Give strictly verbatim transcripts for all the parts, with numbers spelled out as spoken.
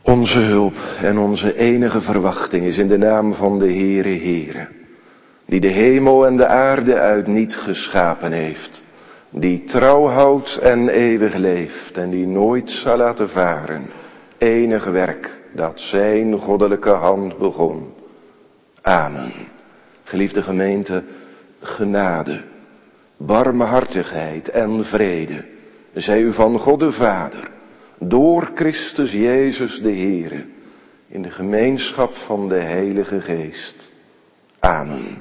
Onze hulp en onze enige verwachting is in de naam van de Heere Heere, die de hemel en de aarde uit niet geschapen heeft, die trouw houdt en eeuwig leeft en die nooit zal laten varen enig werk dat zijn goddelijke hand begon. Amen. Geliefde gemeente, genade, barmhartigheid en vrede zij u van God de Vader, door Christus Jezus de Heere, in de gemeenschap van de Heilige Geest. Amen.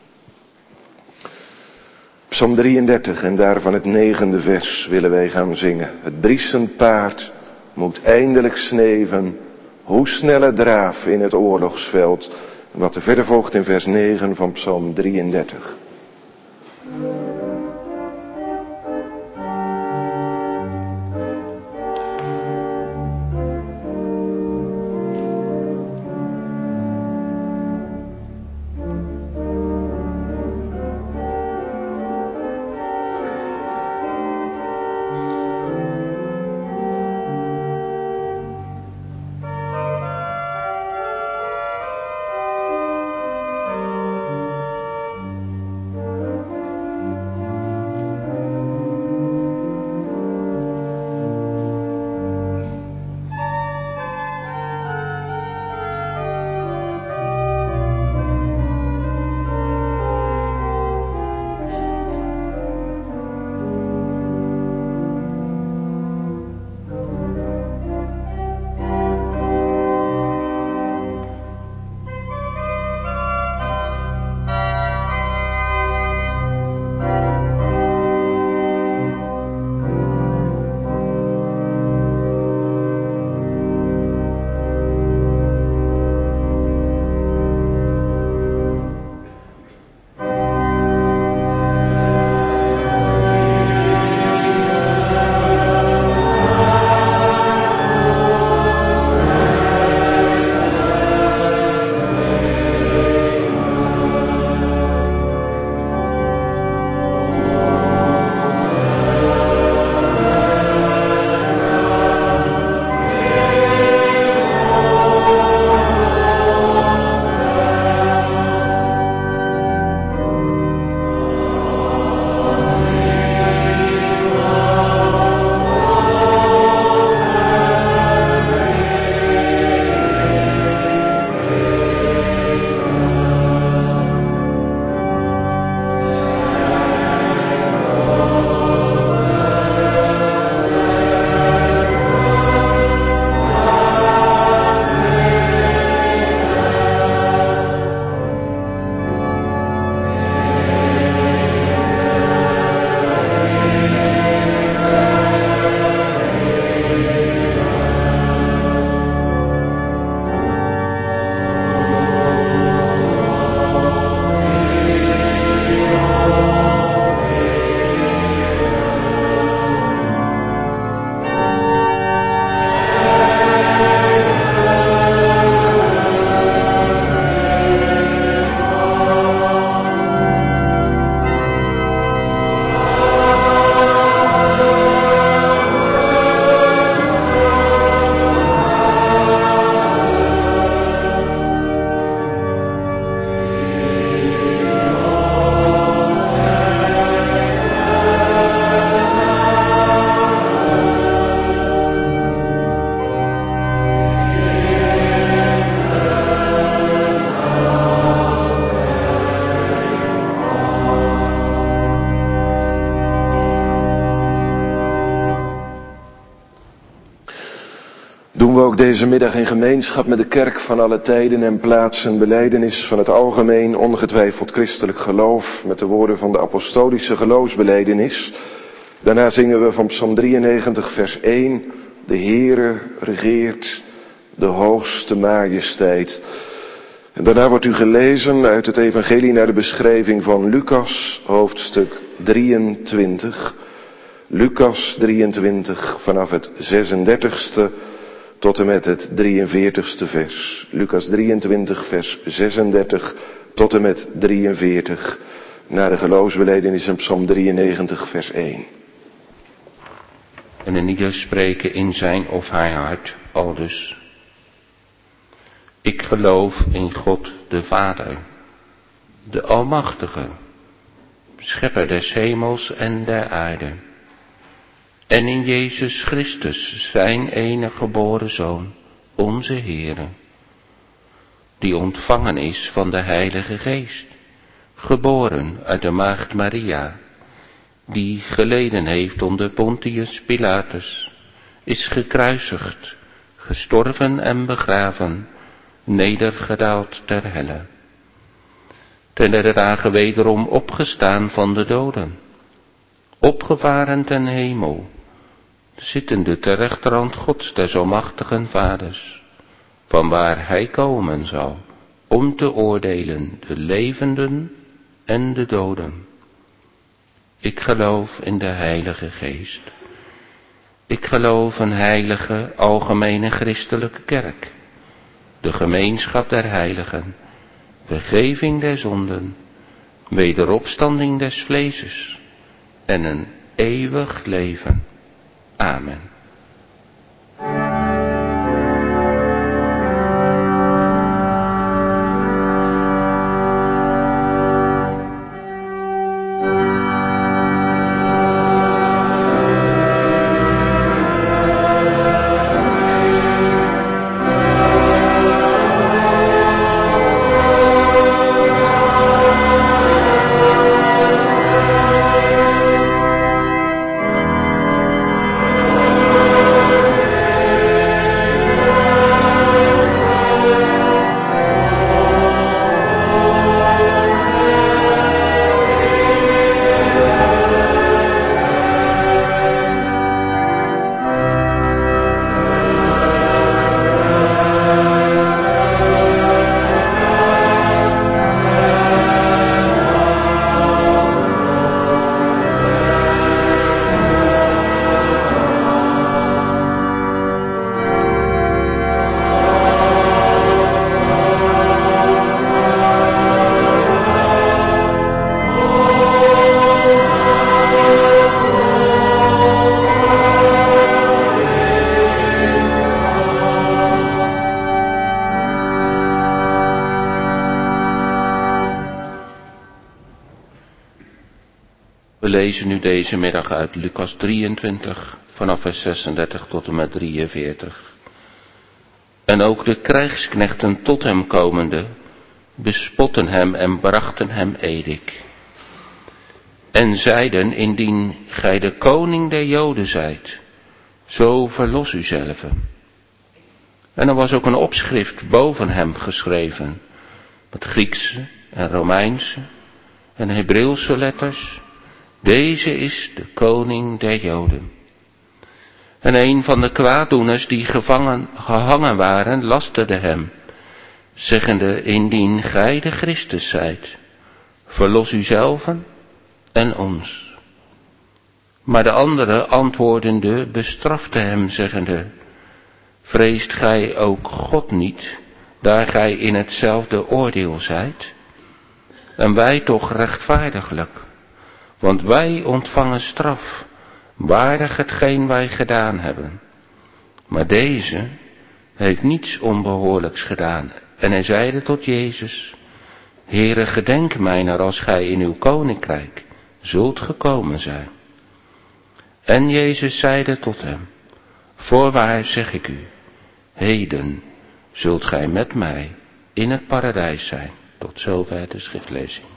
Psalm drieëndertig en daarvan het negende vers willen wij gaan zingen. Het briesend paard moet eindelijk sneven, hoe snelle draaf in het oorlogsveld. Wat er verder volgt in vers negen van Psalm drieëndertig. Ook deze middag in gemeenschap met de kerk van alle tijden en plaatsen belijdenis van het algemeen ongetwijfeld christelijk geloof met de woorden van de apostolische geloofsbelijdenis. Daarna zingen we van Psalm drieënnegentig vers één, de Heere regeert de hoogste majesteit. En daarna wordt u gelezen uit het evangelie naar de beschrijving van Lucas, hoofdstuk drieëntwintig. Lucas drieëntwintig vanaf het zesendertigste tot en met het drieënveertigste vers. Lucas drieëntwintig vers zesendertig tot en met drieënveertig. Naar de geloofsbelijdenis in Psalm drieënnegentig vers één. En een ieder spreken in zijn of haar hart aldus. Ik geloof in God de Vader, de Almachtige, Schepper des hemels en der aarde, en in Jezus Christus, zijn enige geboren Zoon, onze Heere, die ontvangen is van de Heilige Geest, geboren uit de maagd Maria, die geleden heeft onder Pontius Pilatus, is gekruisigd, gestorven en begraven, nedergedaald ter helle. Ten derde dagen wederom opgestaan van de doden, opgevaren ten hemel, zittende ter rechterhand Gods des almachtigen Vaders, vanwaar hij komen zal, om te oordelen de levenden en de doden. Ik geloof in de Heilige Geest. Ik geloof een heilige, algemene christelijke kerk, de gemeenschap der heiligen, vergeving der zonden, wederopstanding des vleeses en een eeuwig leven. Amen. We lezen nu deze middag uit Lucas drieëntwintig, vanaf vers zesendertig tot en met drieënveertig. En ook de krijgsknechten tot hem komende, bespotten hem en brachten hem edik. En zeiden, indien gij de koning der Joden zijt, zo verlos uzelven. En er was ook een opschrift boven hem geschreven, met Griekse en Romeinse en Hebreeuwse letters. Deze is de koning der Joden. En een van de kwaaddoeners die gevangen, gehangen waren, lasterde hem, zeggende, indien gij de Christus zijt, verlos uzelven en ons. Maar de andere antwoordende bestrafte hem, zeggende, vreest gij ook God niet, daar gij in hetzelfde oordeel zijt? En wij toch rechtvaardiglijk, want wij ontvangen straf, waardig hetgeen wij gedaan hebben. Maar deze heeft niets onbehoorlijks gedaan. En hij zeide tot Jezus, Heere, gedenk mijner als gij in uw koninkrijk zult gekomen zijn. En Jezus zeide tot hem, voorwaar zeg ik u, heden zult gij met mij in het paradijs zijn. Tot zover de schriftlezing.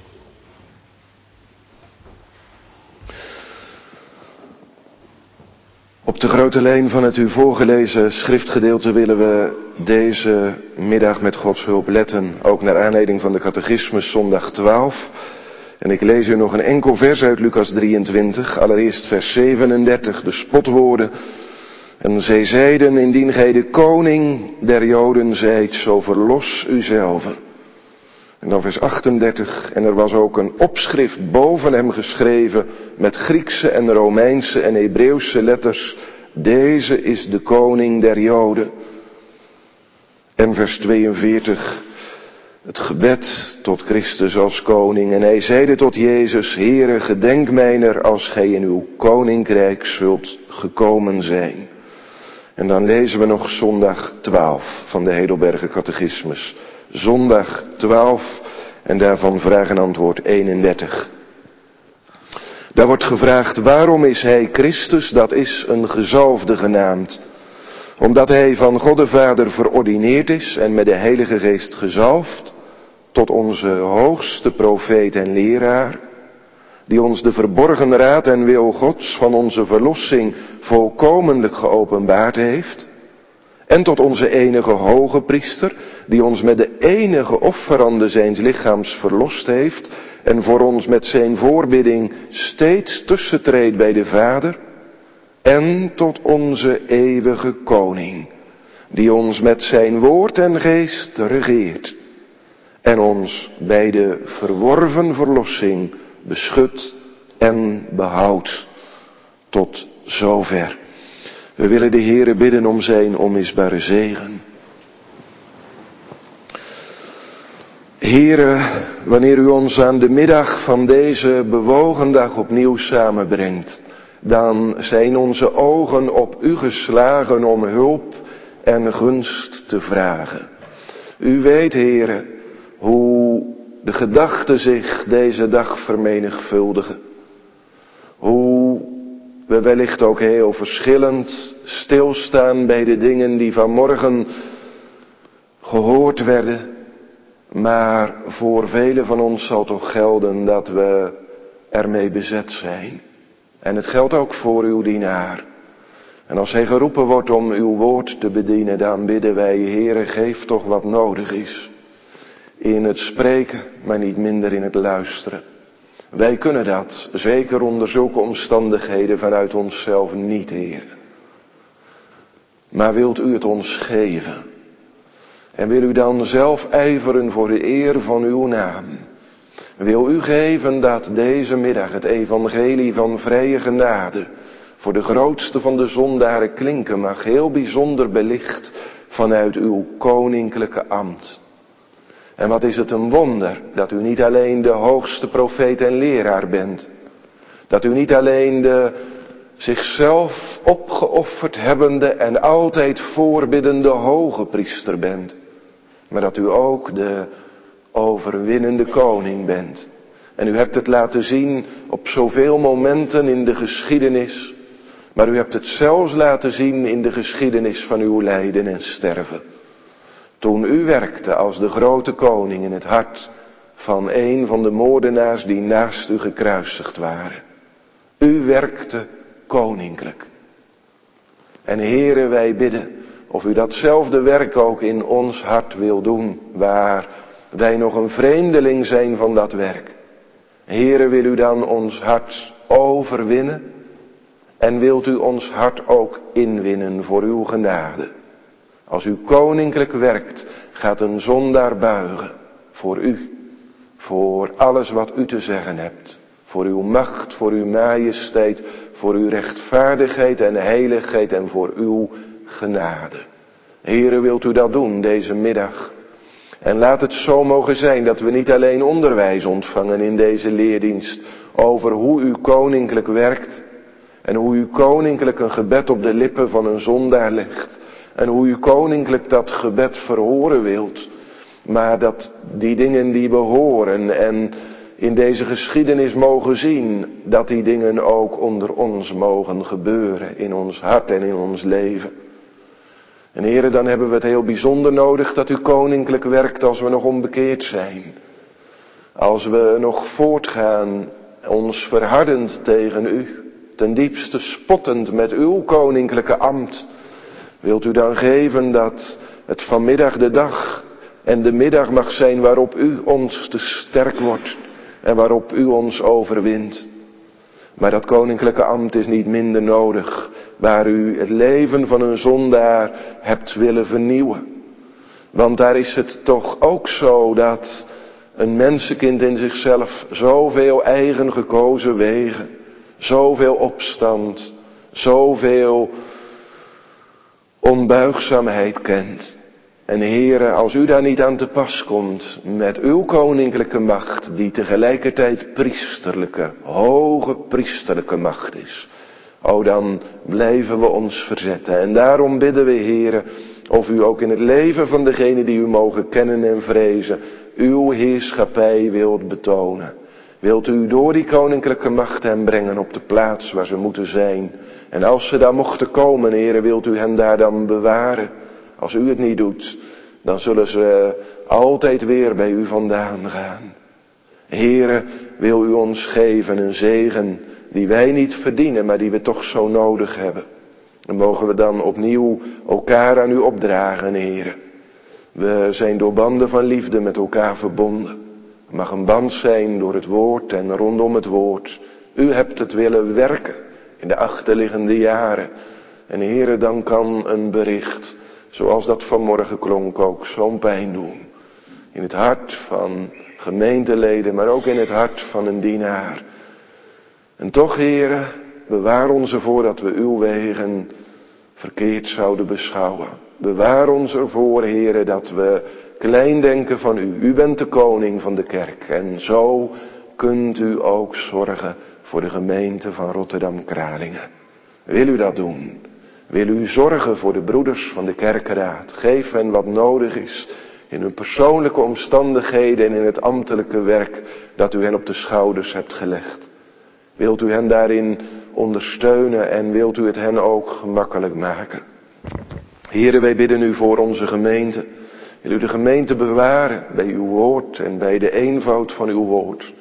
Op de grote lijn van het u voorgelezen schriftgedeelte willen we deze middag met Gods hulp letten, ook naar aanleiding van de catechismus zondag twaalf. En ik lees u nog een enkel vers uit Lucas drieëntwintig, allereerst vers zevenendertig, de spotwoorden. En zij zeiden, indien gij de koning der Joden zijt, zo verlos uzelven. En dan vers achtendertig, en er was ook een opschrift boven hem geschreven met Griekse en Romeinse en Hebreeuwse letters. Deze is de koning der Joden. En vers tweeënveertig, het gebed tot Christus als koning. En hij zeide tot Jezus, Heere, gedenk mijner als gij in uw koninkrijk zult gekomen zijn. En dan lezen we nog zondag twaalf van de Heidelberger Catechismus. Zondag twaalf en daarvan vraag en antwoord eenendertig. Daar wordt gevraagd, waarom is hij Christus, dat is een gezalfde genaamd? Omdat hij van God de Vader verordineerd is en met de Heilige Geest gezalfd tot onze hoogste profeet en leraar, die ons de verborgen raad en wil Gods van onze verlossing volkomenlijk geopenbaard heeft, en tot onze enige hoge priester, die ons met de enige offerande zijns lichaams verlost heeft en voor ons met zijn voorbidding steeds tussentreedt bij de Vader, en tot onze eeuwige koning, die ons met zijn woord en geest regeert en ons bij de verworven verlossing beschut en behoudt. Tot zover. We willen de Heere bidden om zijn onmisbare zegen. Heere, wanneer u ons aan de middag van deze bewogen dag opnieuw samenbrengt, dan zijn onze ogen op u geslagen om hulp en gunst te vragen. U weet, Heere, hoe de gedachten zich deze dag vermenigvuldigen. Hoe we wellicht ook heel verschillend stilstaan bij de dingen die vanmorgen gehoord werden. Maar voor velen van ons zal toch gelden dat we ermee bezet zijn. En het geldt ook voor uw dienaar. En als hij geroepen wordt om uw woord te bedienen, dan bidden wij, Heere, geef toch wat nodig is. In het spreken, maar niet minder in het luisteren. Wij kunnen dat, zeker onder zulke omstandigheden, vanuit onszelf niet, Heer. Maar wilt u het ons geven? En wil u dan zelf ijveren voor de eer van uw naam? Wil u geven dat deze middag het evangelie van vrije genade voor de grootste van de zondaren klinken mag, heel bijzonder belicht vanuit uw koninklijke ambt. En wat is het een wonder dat u niet alleen de hoogste profeet en leraar bent. Dat u niet alleen de zichzelf opgeofferd hebbende en altijd voorbiddende hoge priester bent. Maar dat u ook de overwinnende koning bent. En u hebt het laten zien op zoveel momenten in de geschiedenis. Maar u hebt het zelfs laten zien in de geschiedenis van uw lijden en sterven. Toen u werkte als de grote koning in het hart van een van de moordenaars die naast u gekruisigd waren. U werkte koninklijk. En Heere, wij bidden of u datzelfde werk ook in ons hart wil doen, waar wij nog een vreemdeling zijn van dat werk. Heere, wil u dan ons hart overwinnen en wilt u ons hart ook inwinnen voor uw genade. Als u koninklijk werkt, gaat een zondaar buigen voor u, voor alles wat u te zeggen hebt, voor uw macht, voor uw majesteit, voor uw rechtvaardigheid en heiligheid en voor uw genade. Heere, wilt u dat doen deze middag? En laat het zo mogen zijn dat we niet alleen onderwijs ontvangen in deze leerdienst over hoe u koninklijk werkt en hoe u koninklijk een gebed op de lippen van een zondaar legt. En hoe u koninklijk dat gebed verhoren wilt. Maar dat die dingen die we horen en in deze geschiedenis mogen zien, dat die dingen ook onder ons mogen gebeuren. In ons hart en in ons leven. En Heere, dan hebben we het heel bijzonder nodig dat u koninklijk werkt als we nog onbekeerd zijn. Als we nog voortgaan, ons verhardend tegen u. Ten diepste spottend met uw koninklijke ambt. Wilt u dan geven dat het vanmiddag de dag en de middag mag zijn waarop u ons te sterk wordt en waarop u ons overwint. Maar dat koninklijke ambt is niet minder nodig, waar u het leven van een zondaar hebt willen vernieuwen. Want daar is het toch ook zo dat een mensenkind in zichzelf zoveel eigen gekozen wegen, zoveel opstand, zoveel onbuigzaamheid kent. En Heere, als u daar niet aan te pas komt met uw koninklijke macht, die tegelijkertijd priesterlijke, hoge priesterlijke macht is. O, dan blijven we ons verzetten. En daarom bidden we, Heere, of u ook in het leven van degenen die u mogen kennen en vrezen, uw heerschappij wilt betonen. Wilt u door die koninklijke macht hen brengen op de plaats waar ze moeten zijn. En als ze daar mochten komen, Heere, wilt u hen daar dan bewaren. Als u het niet doet, dan zullen ze altijd weer bij u vandaan gaan. Heere, wil u ons geven een zegen die wij niet verdienen, maar die we toch zo nodig hebben. En mogen we dan opnieuw elkaar aan u opdragen, Heere. We zijn door banden van liefde met elkaar verbonden. Het mag een band zijn door het woord en rondom het woord. U hebt het willen werken in de achterliggende jaren. En Heere, dan kan een bericht, zoals dat vanmorgen klonk, ook zo'n pijn doen. In het hart van gemeenteleden, maar ook in het hart van een dienaar. En toch, Heere, bewaar ons ervoor dat we uw wegen verkeerd zouden beschouwen. Bewaar ons ervoor, Heere, dat we klein denken van u. U bent de koning van de kerk. En zo kunt u ook zorgen voor de gemeente van Rotterdam-Kralingen. Wil u dat doen? Wil u zorgen voor de broeders van de kerkenraad? Geef hen wat nodig is in hun persoonlijke omstandigheden en in het ambtelijke werk dat u hen op de schouders hebt gelegd. Wilt u hen daarin ondersteunen en wilt u het hen ook gemakkelijk maken? Heere, wij bidden u voor onze gemeente. Wil u de gemeente bewaren bij uw woord en bij de eenvoud van uw woord.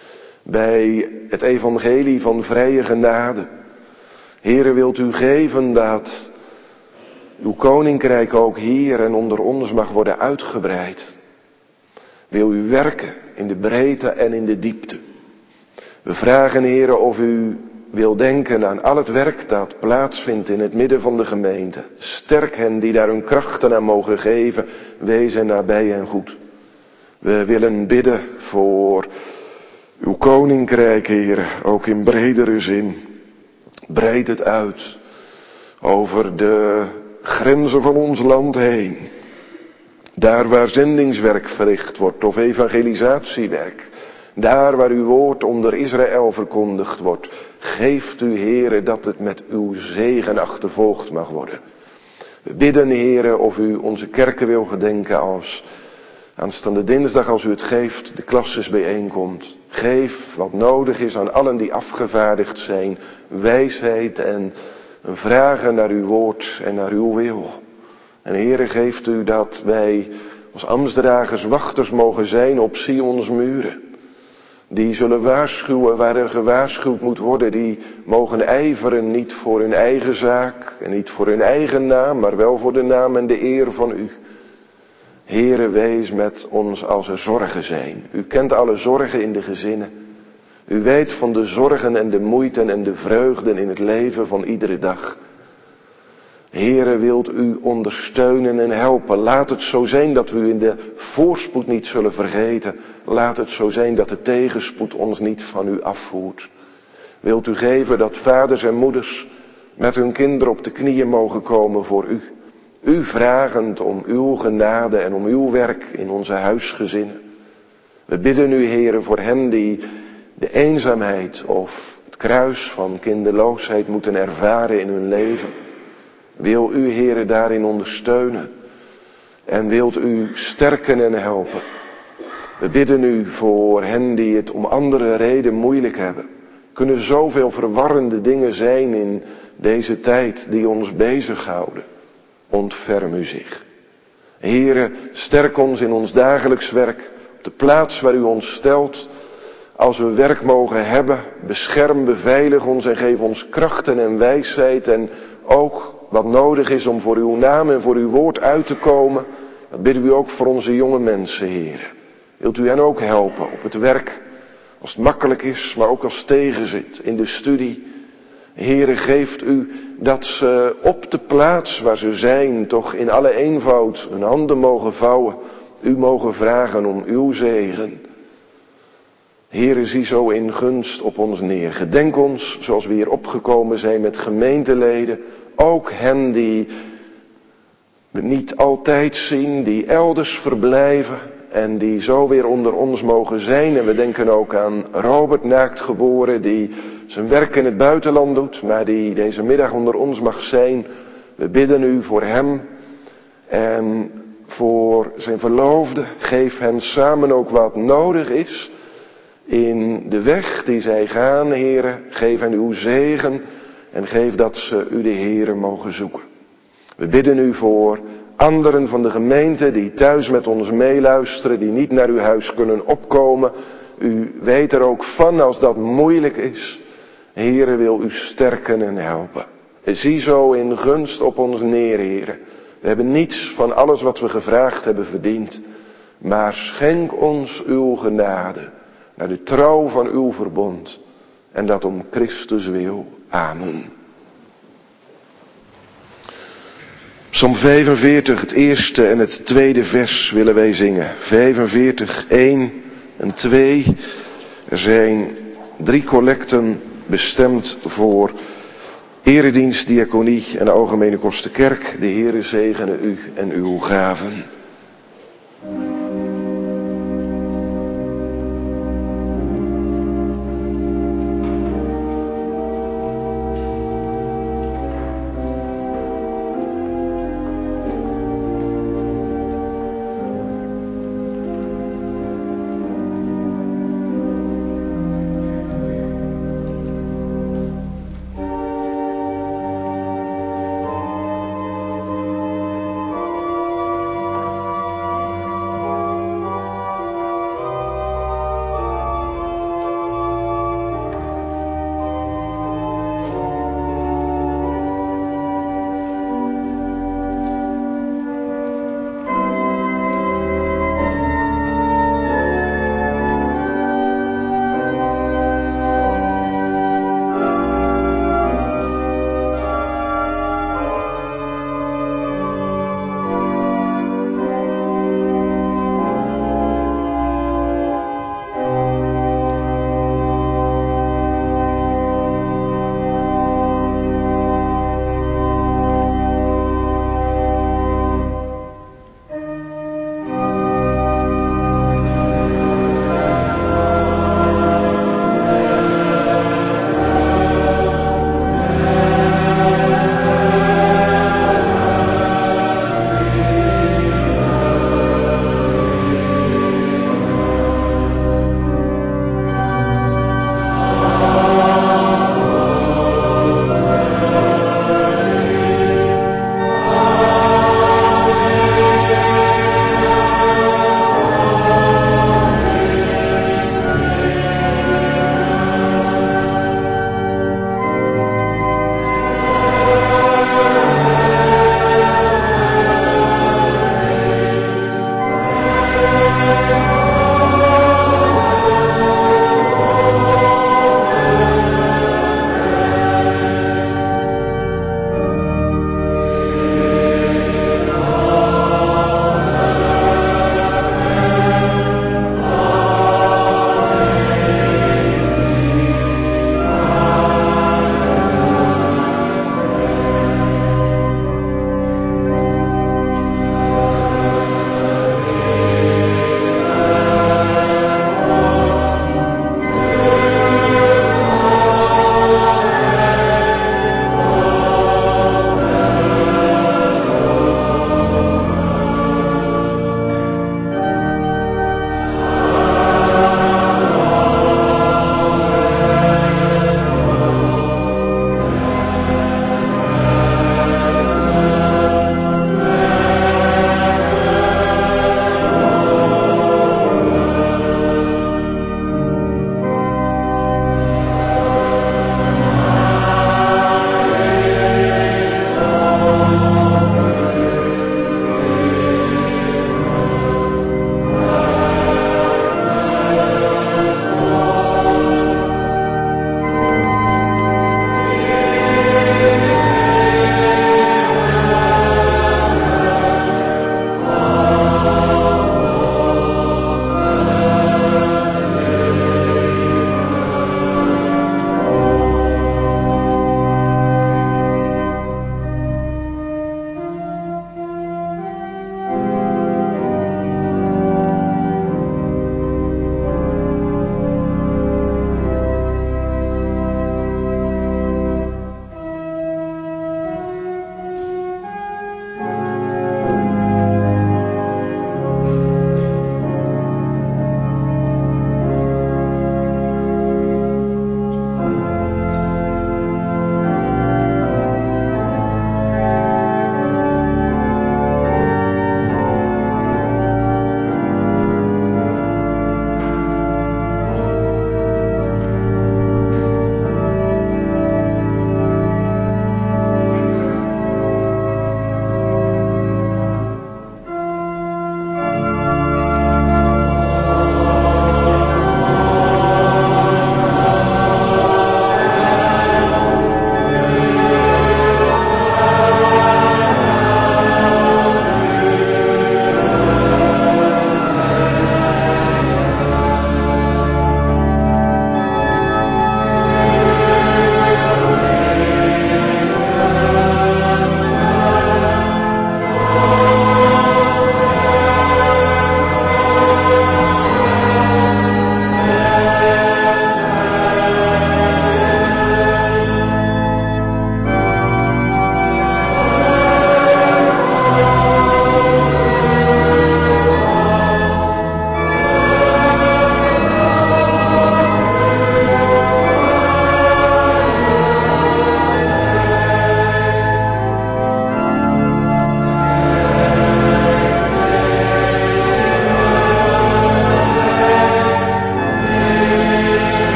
Bij het evangelie van vrije genade. Heere, wilt u geven dat uw koninkrijk ook hier en onder ons mag worden uitgebreid. Wil u werken in de breedte en in de diepte. We vragen, Heere, of u wil denken aan al het werk dat plaatsvindt in het midden van de gemeente. Sterk hen die daar hun krachten aan mogen geven. Wees hen nabij en goed. We willen bidden voor uw koninkrijk, Heere, ook in bredere zin. Breid het uit over de grenzen van ons land heen. Daar waar zendingswerk verricht wordt of evangelisatiewerk. Daar waar uw woord onder Israël verkondigd wordt. Geeft u, Heere, dat het met uw zegen achtervolgd mag worden. We bidden, Heere, of u onze kerken wil gedenken als aanstaande dinsdag, als u het geeft, de klasses bijeenkomt. Geef wat nodig is aan allen die afgevaardigd zijn. Wijsheid en een vragen naar uw woord en naar uw wil. En Heere, geeft u dat wij als ambtsdragers wachters mogen zijn op Sions muren. Die zullen waarschuwen waar er gewaarschuwd moet worden. Die mogen ijveren niet voor hun eigen zaak en niet voor hun eigen naam, maar wel voor de naam en de eer van u. Heere, wees met ons als er zorgen zijn. U kent alle zorgen in de gezinnen. U weet van de zorgen en de moeiten en de vreugden in het leven van iedere dag. Heere, wilt u ondersteunen en helpen. Laat het zo zijn dat we u in de voorspoed niet zullen vergeten. Laat het zo zijn dat de tegenspoed ons niet van u afvoert. Wilt u geven dat vaders en moeders met hun kinderen op de knieën mogen komen voor u. U vragend om uw genade en om uw werk in onze huisgezinnen. We bidden u, Heere, voor hen die de eenzaamheid of het kruis van kinderloosheid moeten ervaren in hun leven. Wil u, Heere, daarin ondersteunen en wilt u sterken en helpen. We bidden u voor hen die het om andere reden moeilijk hebben. Kunnen zoveel verwarrende dingen zijn in deze tijd die ons bezighouden. Ontferm u zich. Heere, sterk ons in ons dagelijks werk, op de plaats waar u ons stelt. Als we werk mogen hebben, bescherm, beveilig ons en geef ons krachten en wijsheid en ook wat nodig is om voor uw naam en voor uw woord uit te komen. Dat bidden we ook voor onze jonge mensen, Heere. Wilt u hen ook helpen op het werk, als het makkelijk is, maar ook als het tegenzit in de studie. Heere, geeft u dat ze op de plaats waar ze zijn, toch in alle eenvoud hun handen mogen vouwen. U mogen vragen om uw zegen. Heere, zie zo in gunst op ons neer. Gedenk ons, zoals we hier opgekomen zijn met gemeenteleden. Ook hen die we niet altijd zien, die elders verblijven en die zo weer onder ons mogen zijn. En we denken ook aan Robert, naakt geboren, die zijn werk in het buitenland doet, maar die deze middag onder ons mag zijn. We bidden u voor hem en voor zijn verloofde. Geef hen samen ook wat nodig is in de weg die zij gaan, Heere. Geef hen uw zegen en geef dat ze u de Heere mogen zoeken. We bidden u voor anderen van de gemeente die thuis met ons meeluisteren, die niet naar uw huis kunnen opkomen. U weet er ook van als dat moeilijk is. Heere, wil u sterken en helpen. Zie zo in gunst op ons neer, Heere. We hebben niets van alles wat we gevraagd hebben verdiend. Maar schenk ons uw genade naar de trouw van uw verbond. En dat om Christus wil. Amen. Psalm vijfenveertig, het eerste en het tweede vers willen wij zingen. vijfenveertig, één en twee. Er zijn drie collecten bestemd voor eredienst, diaconie en de Algemene Kosterkerk. De Heere zegene u en uw gaven.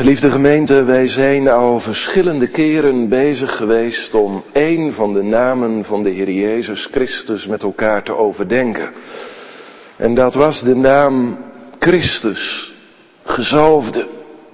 Geliefde gemeente, wij zijn al verschillende keren bezig geweest om één van de namen van de Heer Jezus Christus met elkaar te overdenken. En dat was de naam Christus, gezalfde.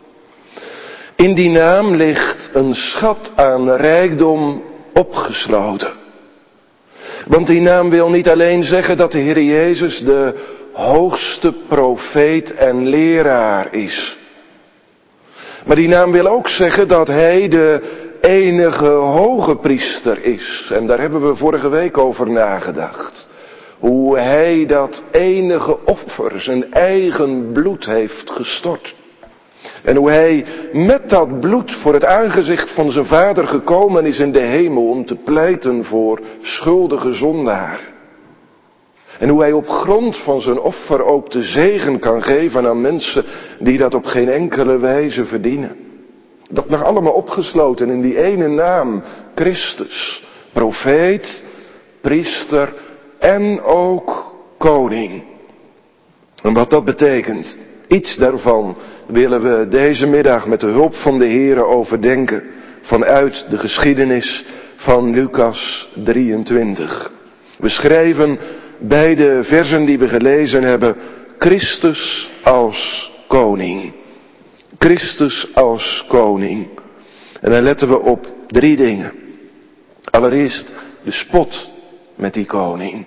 In die naam ligt een schat aan rijkdom opgesloten. Want die naam wil niet alleen zeggen dat de Heer Jezus de hoogste profeet en leraar is. Maar die naam wil ook zeggen dat hij de enige hoge priester is. En daar hebben we vorige week over nagedacht. Hoe hij dat enige offer, zijn eigen bloed heeft gestort. En hoe hij met dat bloed voor het aangezicht van zijn Vader gekomen is in de hemel om te pleiten voor schuldige zondaren. En hoe hij op grond van zijn offer ook de zegen kan geven aan mensen die dat op geen enkele wijze verdienen. Dat nog allemaal opgesloten in die ene naam, Christus. Profeet, priester en ook koning. En wat dat betekent, iets daarvan willen we deze middag met de hulp van de Heere overdenken vanuit de geschiedenis van Lucas drieëntwintig. We schrijven bij de versen die we gelezen hebben, Christus als koning. Christus als koning. En dan letten we op drie dingen. Allereerst de spot met die koning.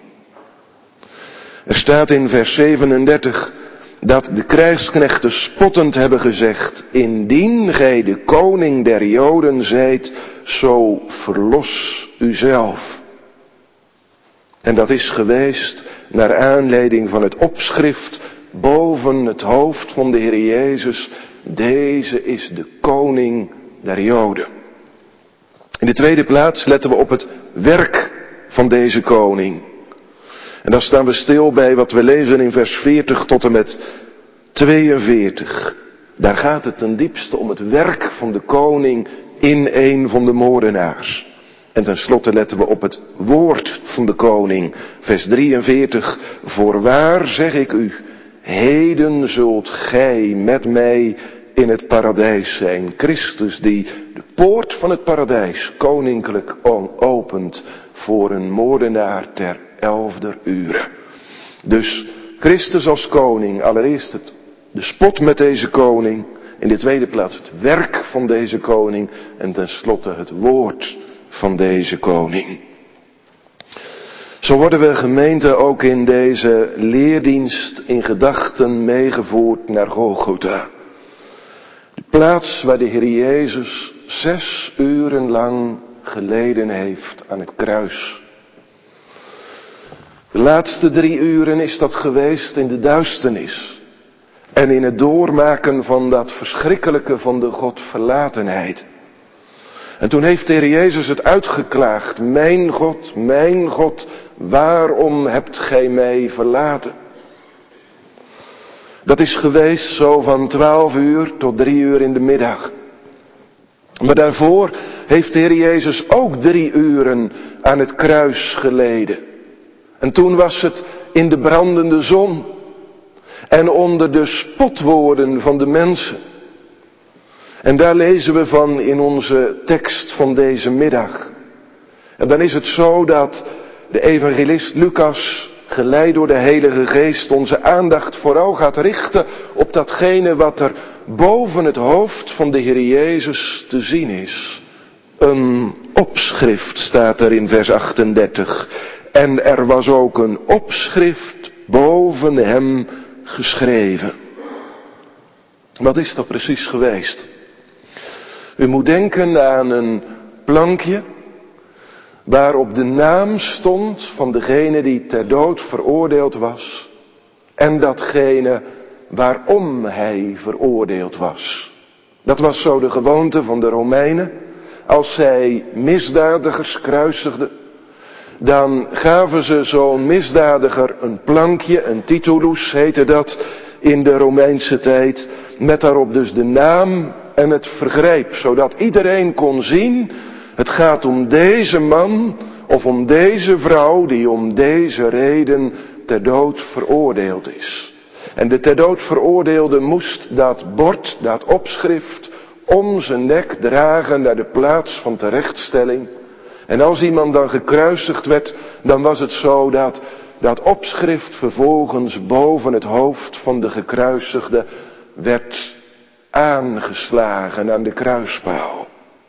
Er staat in vers zevenendertig dat de krijgsknechten spottend hebben gezegd, indien gij de koning der Joden zijt, zo verlos uzelf. En dat is geweest naar aanleiding van het opschrift boven het hoofd van de Heer Jezus. Deze is de koning der Joden. In de tweede plaats letten we op het werk van deze koning. En dan staan we stil bij wat we lezen in vers veertig tot en met tweeënveertig. Daar gaat het ten diepste om het werk van de koning in een van de moordenaars. En tenslotte letten we op het woord van de koning. Vers drieënveertig. Voorwaar zeg ik u, heden zult gij met mij in het paradijs zijn. Christus die de poort van het paradijs koninklijk opent voor een moordenaar ter elfder uren. Dus Christus als koning, allereerst het, de spot met deze koning. In de tweede plaats het werk van deze koning. En tenslotte het woord van deze koning. Zo worden we gemeente ook in deze leerdienst in gedachten meegevoerd naar Golgotha. De plaats waar de Heer Jezus zes uren lang geleden heeft aan het kruis. De laatste drie uren is dat geweest in de duisternis. En in het doormaken van dat verschrikkelijke van de Godverlatenheid. En toen heeft de Heer Jezus het uitgeklaagd. Mijn God, mijn God, waarom hebt gij mij verlaten? Dat is geweest zo van twaalf uur tot drie uur in de middag. Maar daarvoor heeft de Heer Jezus ook drie uren aan het kruis geleden. En toen was het in de brandende zon. En onder de spotwoorden van de mensen. En daar lezen we van in onze tekst van deze middag. En dan is het zo dat de evangelist Lucas, geleid door de Heilige Geest, onze aandacht vooral gaat richten op datgene wat er boven het hoofd van de Heer Jezus te zien is. Een opschrift staat er in vers achtendertig. En er was ook een opschrift boven hem geschreven. Wat is dat precies geweest? U moet denken aan een plankje waarop de naam stond van degene die ter dood veroordeeld was en datgene waarom hij veroordeeld was. Dat was zo de gewoonte van de Romeinen. Als zij misdadigers kruisigden, dan gaven ze zo'n misdadiger een plankje, een titulus heette dat in de Romeinse tijd, met daarop dus de naam en het vergrijp, zodat iedereen kon zien, het gaat om deze man of om deze vrouw die om deze reden ter dood veroordeeld is. En de ter dood veroordeelde moest dat bord, dat opschrift, om zijn nek dragen naar de plaats van terechtstelling. En als iemand dan gekruisigd werd, dan was het zo dat dat opschrift vervolgens boven het hoofd van de gekruisigde werd aangeslagen aan de kruispaal.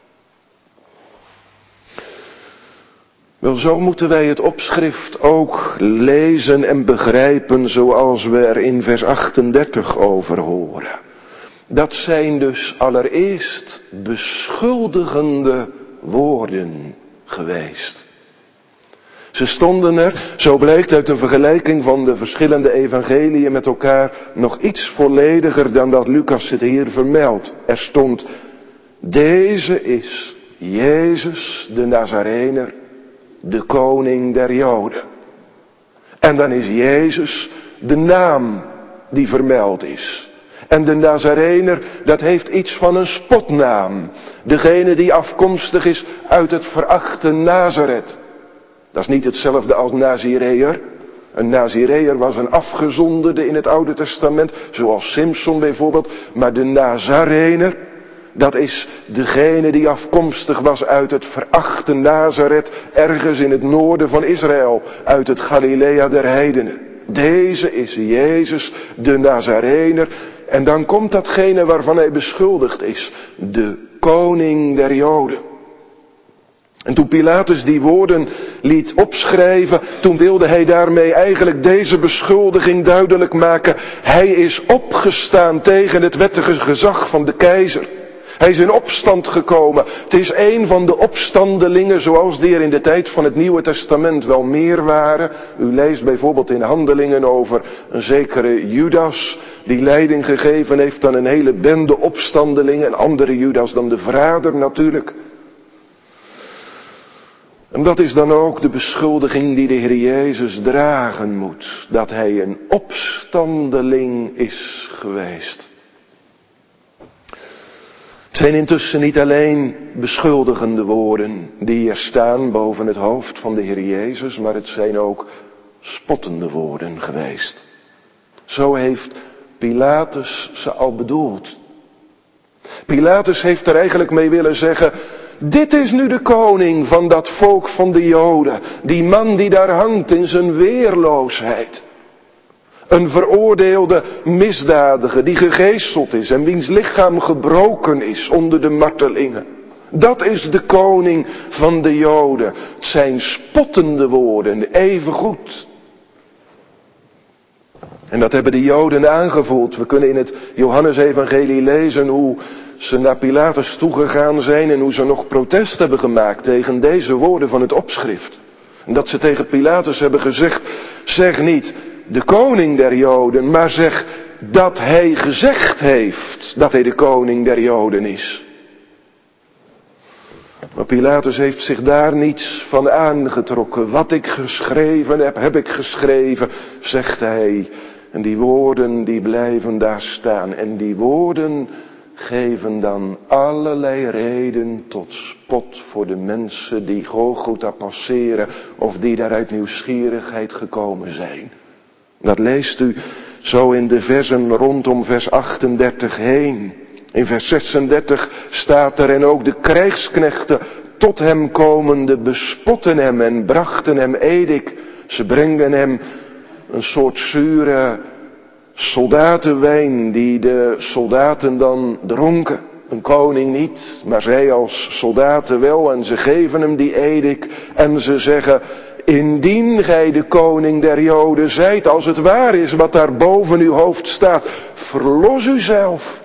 Wel, zo moeten wij het opschrift ook lezen en begrijpen zoals we er in vers achtendertig over horen. Dat zijn dus allereerst beschuldigende woorden geweest. Ze stonden er, zo blijkt uit een vergelijking van de verschillende evangeliën met elkaar, nog iets vollediger dan dat Lucas het hier vermeldt. Er stond: deze is Jezus de Nazarener, de koning der Joden. En dan is Jezus de naam die vermeld is. En de Nazarener, dat heeft iets van een spotnaam. Degene die afkomstig is uit het verachte Nazareth. Dat is niet hetzelfde als Nazireër. Een Nazireër was een afgezonderde in het Oude Testament, zoals Simson bijvoorbeeld. Maar de Nazarener, dat is degene die afkomstig was uit het verachte Nazareth, ergens in het noorden van Israël, uit het Galilea der heidenen. Deze is Jezus, de Nazarener. En dan komt datgene waarvan hij beschuldigd is, de koning der Joden. En toen Pilatus die woorden liet opschrijven, toen wilde hij daarmee eigenlijk deze beschuldiging duidelijk maken. Hij is opgestaan tegen het wettige gezag van de keizer. Hij is in opstand gekomen. Het is een van de opstandelingen zoals die er in de tijd van het Nieuwe Testament wel meer waren. U leest bijvoorbeeld in Handelingen over een zekere Judas die leiding gegeven heeft aan een hele bende opstandelingen. Een andere Judas dan de verrader natuurlijk. En dat is dan ook de beschuldiging die de Heer Jezus dragen moet. Dat hij een opstandeling is geweest. Het zijn intussen niet alleen beschuldigende woorden die er staan boven het hoofd van de Heer Jezus, maar het zijn ook spottende woorden geweest. Zo heeft Pilatus ze al bedoeld. Pilatus heeft er eigenlijk mee willen zeggen: dit is nu de koning van dat volk van de Joden. Die man die daar hangt in zijn weerloosheid. Een veroordeelde misdadiger die gegeeseld is en wiens lichaam gebroken is onder de martelingen. Dat is de koning van de Joden. Het zijn spottende woorden, even goed. En dat hebben de Joden aangevoeld. We kunnen in het Johannesevangelie lezen hoe ze naar Pilatus toegegaan zijn en hoe ze nog protest hebben gemaakt tegen deze woorden van het opschrift. En dat ze tegen Pilatus hebben gezegd: zeg niet de koning der Joden, maar zeg dat hij gezegd heeft dat hij de koning der Joden is. Maar Pilatus heeft zich daar niets van aangetrokken. Wat ik geschreven heb, heb ik geschreven, zegt hij. En die woorden die blijven daar staan. En die woorden geven dan allerlei reden tot spot voor de mensen die Golgotha passeren of die daar uit nieuwsgierigheid gekomen zijn. Dat leest u zo in de versen rondom vers achtendertig heen. In vers zesendertig staat er: en ook de krijgsknechten tot hem komende bespotten hem en brachten hem edik. Ze brengen hem een soort zure soldatenwijn die de soldaten dan dronken. Een koning niet, maar zij als soldaten wel. En ze geven hem die edik en ze zeggen: indien gij de koning der Joden zijt, als het waar is wat daar boven uw hoofd staat, verlos uzelf.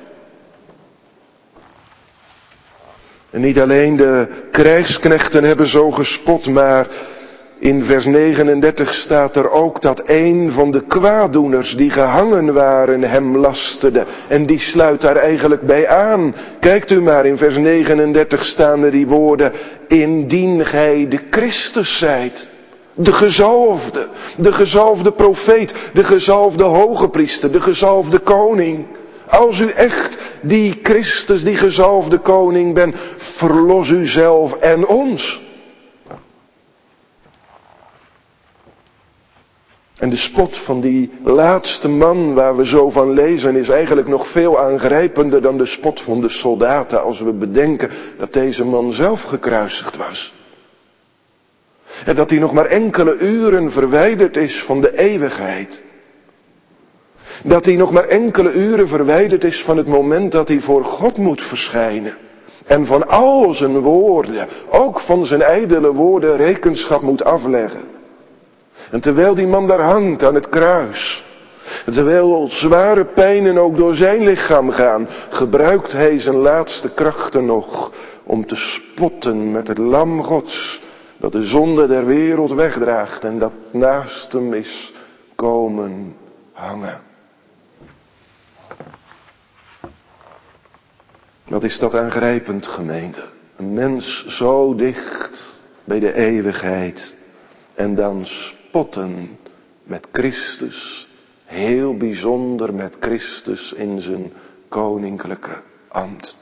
En niet alleen de krijgsknechten hebben zo gespot, maar in vers negenendertig staat er ook dat een van de kwaaddoeners die gehangen waren hem lasterde. En die sluit daar eigenlijk bij aan. Kijkt u maar, in vers negenendertig staan er die woorden: indien gij de Christus zijt. De gezalfde, de gezalfde profeet, de gezalfde hogepriester, de gezalfde koning. Als u echt die Christus, die gezalfde koning bent, verlos u zelf en ons. En de spot van die laatste man waar we zo van lezen is eigenlijk nog veel aangrijpender dan de spot van de soldaten als we bedenken dat deze man zelf gekruisigd was. En dat hij nog maar enkele uren verwijderd is van de eeuwigheid. Dat hij nog maar enkele uren verwijderd is van het moment dat hij voor God moet verschijnen. En van al zijn woorden, ook van zijn ijdele woorden, rekenschap moet afleggen. En terwijl die man daar hangt aan het kruis, en terwijl zware pijnen ook door zijn lichaam gaan, gebruikt hij zijn laatste krachten nog om te spotten met het lam Gods, dat de zonde der wereld wegdraagt en dat naast hem is komen hangen. Wat is dat aangrijpend, gemeente? Een mens zo dicht bij de eeuwigheid en dan spotten met Christus, heel bijzonder met Christus in zijn koninklijke ambt.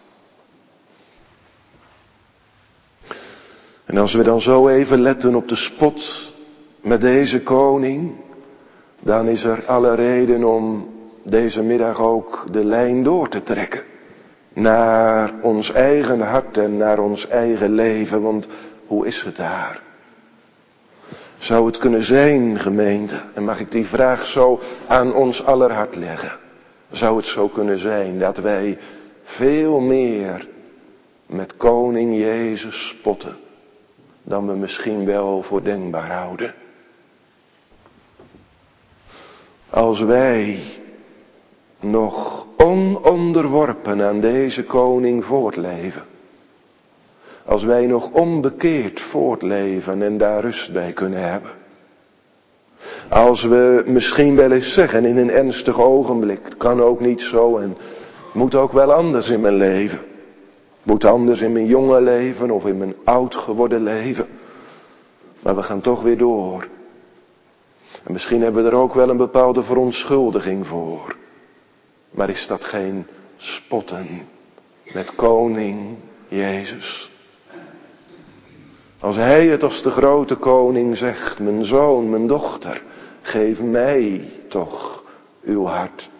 En als we dan zo even letten op de spot met deze koning, dan is er alle reden om deze middag ook de lijn door te trekken. Naar ons eigen hart en naar ons eigen leven, want hoe is het daar? Zou het kunnen zijn, gemeente, en mag ik die vraag zo aan ons aller hart leggen. Zou het zo kunnen zijn dat wij veel meer met koning Jezus spotten dan we misschien wel voor denkbaar houden? Als wij nog ononderworpen aan deze koning voortleven. Als wij nog onbekeerd voortleven en daar rust bij kunnen hebben. Als we misschien wel eens zeggen in een ernstig ogenblik, het kan ook niet zo en het moet ook wel anders in mijn leven. Het moet anders in mijn jonge leven of in mijn oud geworden leven. Maar we gaan toch weer door. En misschien hebben we er ook wel een bepaalde verontschuldiging voor. Maar is dat geen spotten met koning Jezus? Als hij het als de grote koning zegt, mijn zoon, mijn dochter, geef mij toch uw hart.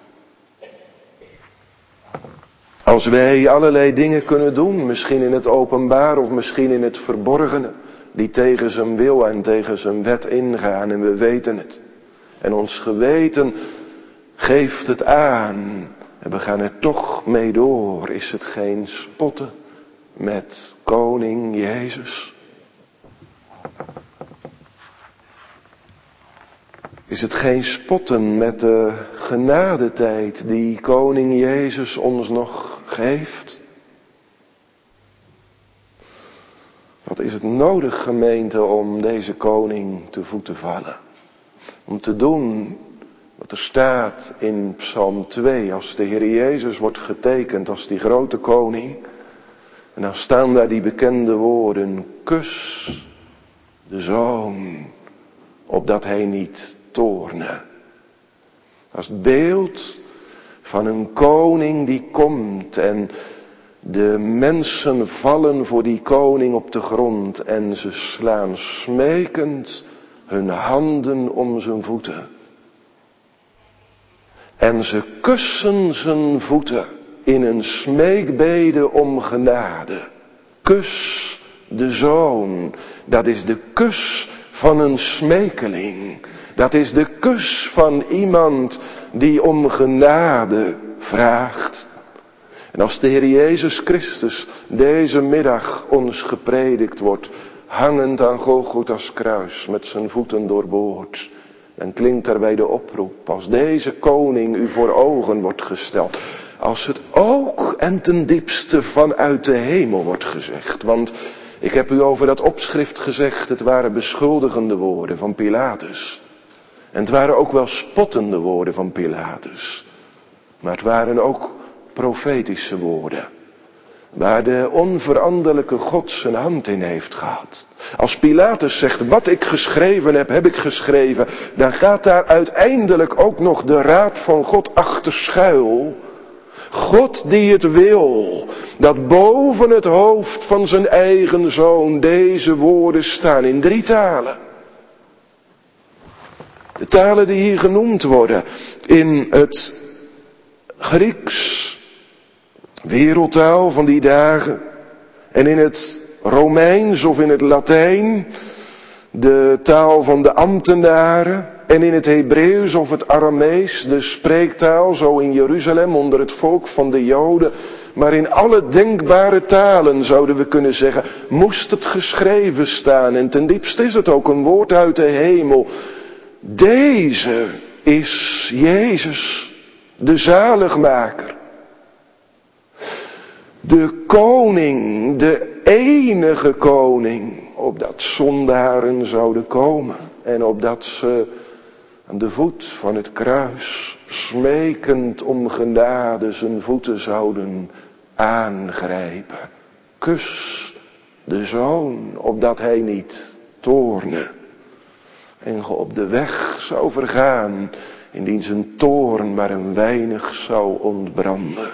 Als wij allerlei dingen kunnen doen, misschien in het openbaar of misschien in het verborgene, die tegen zijn wil en tegen zijn wet ingaan en we weten het. En ons geweten geeft het aan en we gaan er toch mee door. Is het geen spotten met koning Jezus? Is het geen spotten met de genadetijd die koning Jezus ons nog geeft? Wat is het nodig, gemeente, om deze koning te voet te vallen? Om te doen wat er staat in Psalm twee, als de Heer Jezus wordt getekend als die grote koning. En dan staan daar die bekende woorden, kus de zoon, opdat hij niet toorne. Dat is het beeld van een koning die komt en de mensen vallen voor die koning op de grond en ze slaan smekend hun handen om zijn voeten. En ze kussen zijn voeten in een smeekbede om genade. Kus de zoon, dat is de kus van een smekeling. Dat is de kus van iemand die om genade vraagt. En als de Heer Jezus Christus deze middag ons gepredikt wordt, hangend aan Golgotha's kruis met zijn voeten doorboord, dan klinkt daarbij de oproep, als deze koning u voor ogen wordt gesteld, als het ook en ten diepste vanuit de hemel wordt gezegd. Want ik heb u over dat opschrift gezegd, het waren beschuldigende woorden van Pilatus. En het waren ook wel spottende woorden van Pilatus. Maar het waren ook profetische woorden. Waar de onveranderlijke God zijn hand in heeft gehad. Als Pilatus zegt, wat ik geschreven heb, heb ik geschreven. Dan gaat daar uiteindelijk ook nog de raad van God achter schuil. God die het wil, dat boven het hoofd van zijn eigen zoon deze woorden staan in drie talen. De talen die hier genoemd worden in het Grieks, wereldtaal van die dagen, en in het Romeins of in het Latijn, de taal van de ambtenaren, en in het Hebreeuws of het Aramees, de spreektaal zo in Jeruzalem onder het volk van de Joden. Maar in alle denkbare talen, zouden we kunnen zeggen, moest het geschreven staan. En ten diepste is het ook een woord uit de hemel. Deze is Jezus, de zaligmaker. De koning, de enige koning, opdat zondaren zouden komen. En opdat ze aan de voet van het kruis, smekend om genade, zijn voeten zouden aangrijpen. Kus de Zoon, opdat hij niet toorne en ge op de weg zou vergaan, indien zijn toorn maar een weinig zou ontbranden.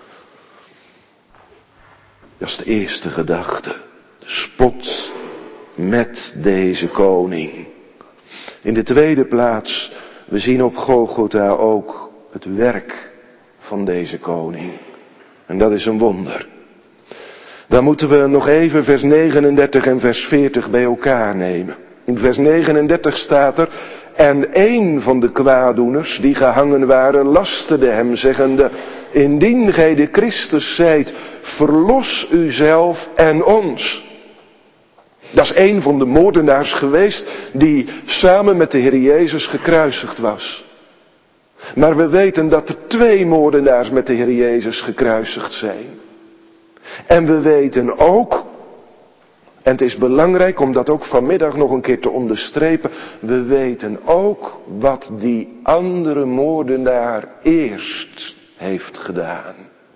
Dat is de eerste gedachte. De spot met deze koning. In de tweede plaats, we zien op Golgotha ook het werk van deze koning. En dat is een wonder. Dan moeten we nog even vers negenendertig en vers veertig bij elkaar nemen. In vers negenendertig staat er: en een van de kwaaddoeners die gehangen waren, lasterde hem, zeggende: indien gij de Christus zijt, verlos uzelf en ons. Dat is een van de moordenaars geweest die samen met de Heer Jezus gekruisigd was. Maar we weten dat er twee moordenaars met de Heer Jezus gekruisigd zijn. En we weten ook, en het is belangrijk om dat ook vanmiddag nog een keer te onderstrepen, we weten ook wat die andere moordenaar eerst heeft gedaan.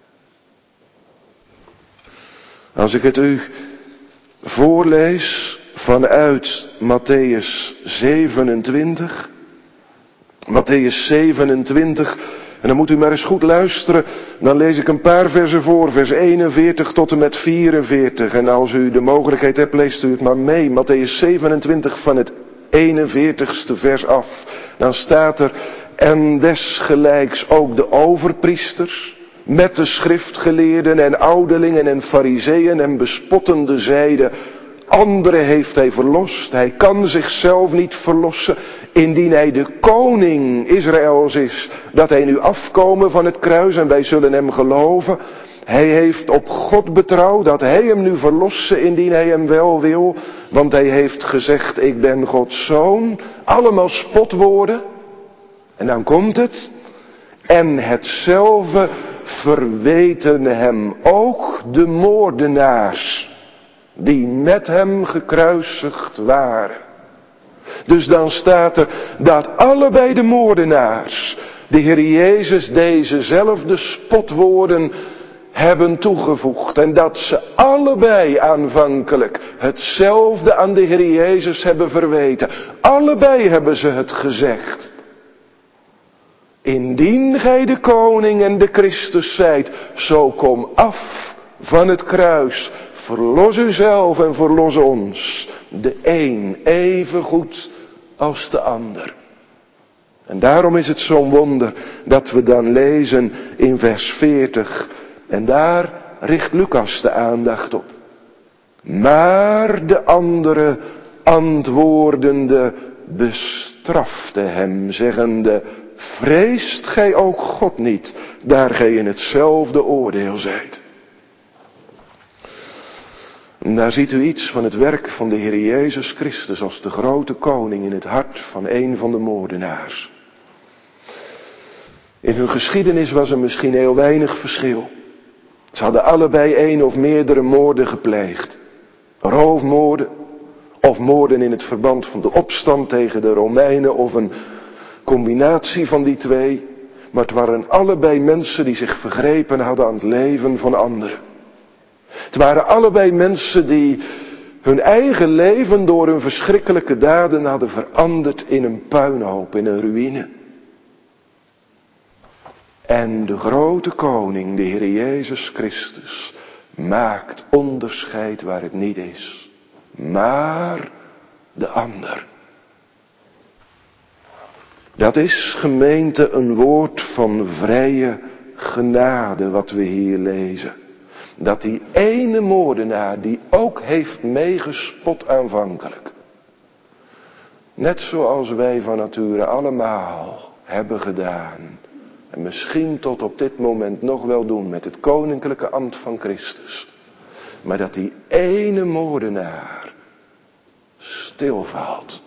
Als ik het u voorlees vanuit Mattheüs zevenentwintig. Mattheüs zevenentwintig. En dan moet u maar eens goed luisteren. Dan lees ik een paar versen voor. Vers eenenveertig tot en met vierenveertig. En als u de mogelijkheid hebt, leest u het maar mee. Mattheüs zevenentwintig van het eenenveertigste vers af. Dan staat er: en desgelijks ook de overpriesters, met de schriftgeleerden en ouderlingen en farizeeën en bespottende zeiden: anderen heeft hij verlost, hij kan zichzelf niet verlossen, indien hij de koning Israëls is, dat hij nu afkomen van het kruis en wij zullen hem geloven. Hij heeft op God betrouwd dat hij hem nu verlossen indien hij hem wel wil, want hij heeft gezegd: ik ben Gods zoon. Allemaal spotwoorden. En dan komt het: en hetzelfde verweten hem ook de moordenaars die met hem gekruisigd waren. Dus dan staat er dat allebei de moordenaars de Heer Jezus dezezelfde spotwoorden hebben toegevoegd. En dat ze allebei aanvankelijk hetzelfde aan de Heer Jezus hebben verweten. Allebei hebben ze het gezegd: indien gij de koning en de Christus zijt, zo kom af van het kruis. Verlos uzelf en verlos ons. De een even goed als de ander. En daarom is het zo'n wonder dat we dan lezen in vers veertig. En daar richt Lucas de aandacht op. Maar de andere antwoordende bestrafte hem, zeggende: vreest gij ook God niet, daar gij in hetzelfde oordeel zijt. En daar ziet u iets van het werk van de Heer Jezus Christus als de grote koning in het hart van een van de moordenaars. In hun geschiedenis was er misschien heel weinig verschil. Ze hadden allebei één of meerdere moorden gepleegd. Roofmoorden, of moorden in het verband van de opstand tegen de Romeinen, of een combinatie van die twee. Maar het waren allebei mensen die zich vergrepen hadden aan het leven van anderen. Het waren allebei mensen die hun eigen leven door hun verschrikkelijke daden hadden veranderd in een puinhoop, in een ruïne. En de grote koning, de Heer Jezus Christus, maakt onderscheid waar het niet is. Maar de ander. Dat is, gemeente, een woord van vrije genade wat we hier lezen. Dat die ene moordenaar die ook heeft meegespot aanvankelijk. Net zoals wij van nature allemaal hebben gedaan. En misschien tot op dit moment nog wel doen met het koninklijke ambt van Christus. Maar dat die ene moordenaar stilvalt.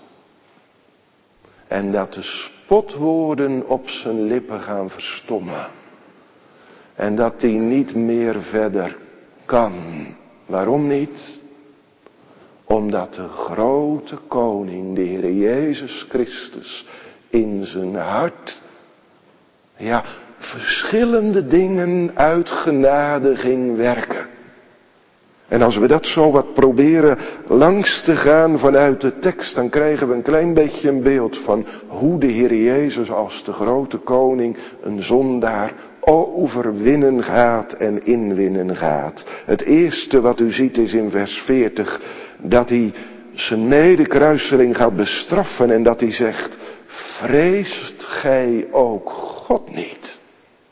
En dat de spotwoorden op zijn lippen gaan verstommen. En dat hij niet meer verder kan. Waarom niet? Omdat de grote koning, de Heer Jezus Christus, in zijn hart, ja, verschillende dingen uit genade ging werken. En als we dat zo wat proberen langs te gaan vanuit de tekst, dan krijgen we een klein beetje een beeld van hoe de Heer Jezus als de grote koning een zondaar overwinnen gaat en inwinnen gaat. Het eerste wat u ziet is in vers veertig dat hij zijn medekruiseling gaat bestraffen en dat hij zegt, vreest gij ook God niet?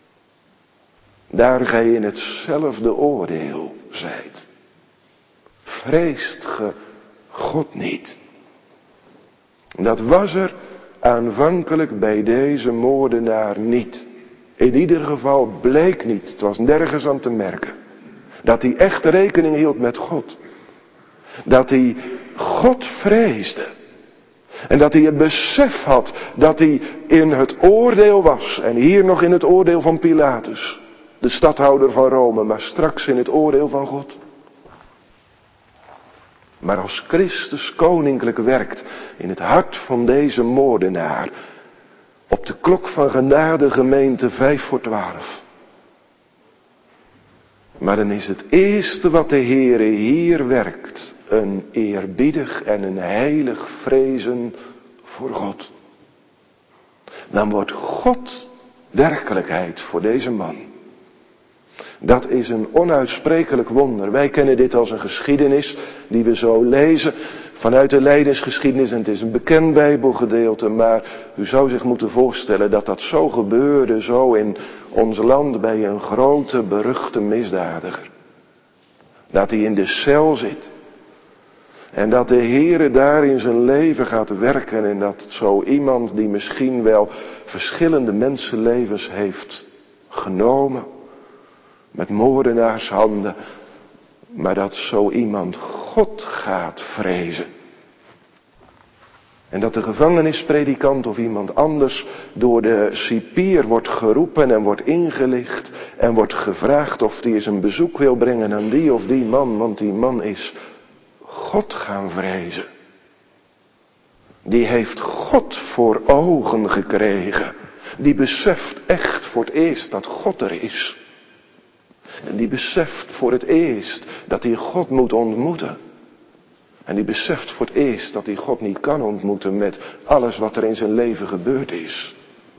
Daar gij in hetzelfde oordeel zijt. Vreest ge God niet? Dat was er aanvankelijk bij deze moordenaar niet. In ieder geval bleek niet, het was nergens aan te merken, dat hij echt rekening hield met God. Dat hij God vreesde. En dat hij het besef had dat hij in het oordeel was. En hier nog in het oordeel van Pilatus, de stadhouder van Rome, maar straks in het oordeel van God. Maar als Christus koninklijk werkt in het hart van deze moordenaar, op de klok van genade gemeente vijf voor twaalf. Maar dan is het eerste wat de Heere hier werkt, een eerbiedig en een heilig vrezen voor God. Dan wordt God werkelijkheid voor deze man. Dat is een onuitsprekelijk wonder. Wij kennen dit als een geschiedenis die we zo lezen vanuit de lijdensgeschiedenis. En het is een bekend Bijbelgedeelte, maar u zou zich moeten voorstellen dat dat zo gebeurde, zo in ons land bij een grote beruchte misdadiger. Dat hij in de cel zit. En dat de Heere daar in zijn leven gaat werken en dat zo iemand die misschien wel verschillende mensenlevens heeft genomen. Met moordenaarshanden. Maar dat zo iemand God gaat vrezen. En dat de gevangenispredikant of iemand anders door de cipier wordt geroepen en wordt ingelicht. En wordt gevraagd of die eens een bezoek wil brengen aan die of die man. Want die man is God gaan vrezen. Die heeft God voor ogen gekregen. Die beseft echt voor het eerst dat God er is. En die beseft voor het eerst dat hij God moet ontmoeten. En die beseft voor het eerst dat hij God niet kan ontmoeten met alles wat er in zijn leven gebeurd is.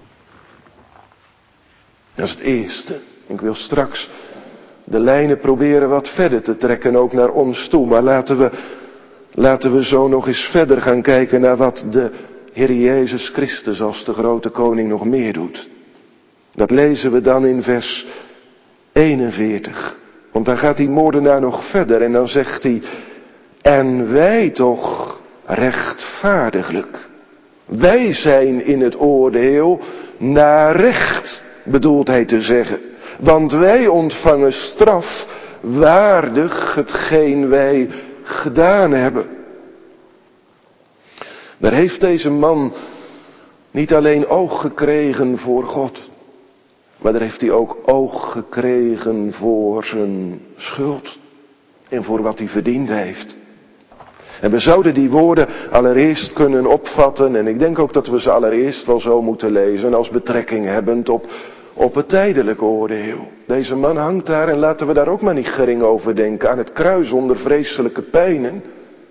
Dat is het eerste. Ik wil straks de lijnen proberen wat verder te trekken, ook naar ons toe. Maar laten we, laten we zo nog eens verder gaan kijken naar wat de Heer Jezus Christus als de grote koning nog meer doet. Dat lezen we dan in vers eenenveertig. Want dan gaat die moordenaar nog verder en dan zegt hij, en wij toch rechtvaardiglijk. Wij zijn in het oordeel naar recht, bedoelt hij te zeggen. Want wij ontvangen straf waardig hetgeen wij gedaan hebben. Daar heeft deze man niet alleen oog gekregen voor God. Maar daar heeft hij ook oog gekregen voor zijn schuld. En voor wat hij verdiend heeft. En we zouden die woorden allereerst kunnen opvatten. En ik denk ook dat we ze allereerst wel zo moeten lezen. Als betrekking hebbend op, op het tijdelijke oordeel. Deze man hangt daar en laten we daar ook maar niet gering over denken. Aan het kruis onder vreselijke pijnen.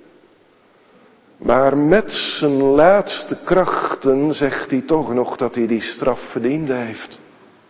Maar met zijn laatste krachten zegt hij toch nog dat hij die straf verdiend heeft.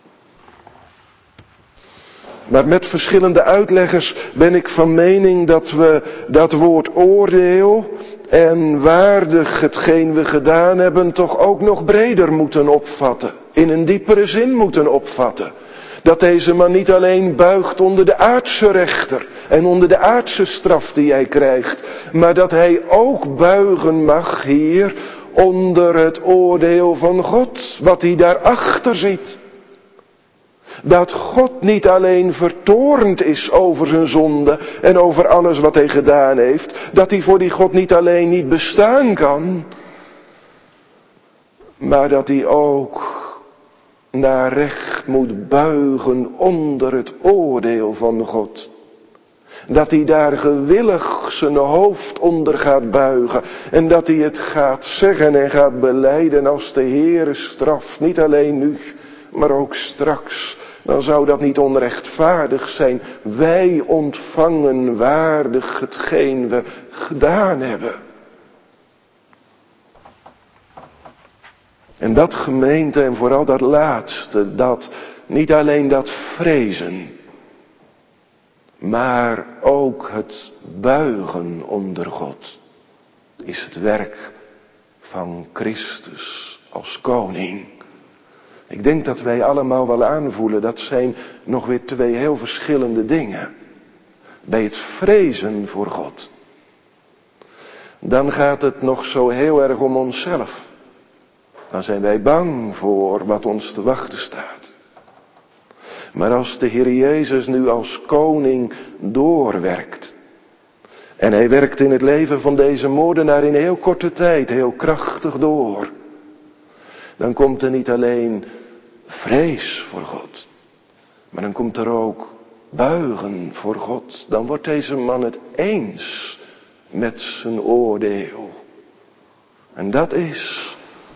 Maar met verschillende uitleggers ben ik van mening dat we dat woord oordeel en waardig hetgeen we gedaan hebben toch ook nog breder moeten opvatten. In een diepere zin moeten opvatten. Dat deze man niet alleen buigt onder de aardse rechter en onder de aardse straf die hij krijgt, maar dat hij ook buigen mag, Heer, onder het oordeel van God, wat hij daarachter ziet. Dat God niet alleen vertoornd is over zijn zonde en over alles wat hij gedaan heeft, dat hij voor die God niet alleen niet bestaan kan, maar dat hij ook naar recht moet buigen onder het oordeel van God. Dat hij daar gewillig zijn hoofd onder gaat buigen. En dat hij het gaat zeggen en gaat belijden als de Heere straft. Niet alleen nu, maar ook straks. Dan zou dat niet onrechtvaardig zijn. Wij ontvangen waardig hetgeen we gedaan hebben. En dat gemeente en vooral dat laatste, dat niet alleen dat vrezen, maar ook het buigen onder God, is het werk van Christus als koning. Ik denk dat wij allemaal wel aanvoelen, dat zijn nog weer twee heel verschillende dingen. Bij het vrezen voor God, dan gaat het nog zo heel erg om onszelf. Dan zijn wij bang voor wat ons te wachten staat. Maar als de Heer Jezus nu als koning doorwerkt. En hij werkt in het leven van deze moordenaar in heel korte tijd, heel krachtig door. Dan komt er niet alleen vrees voor God. Maar dan komt er ook buigen voor God. Dan wordt deze man het eens met zijn oordeel. En dat is...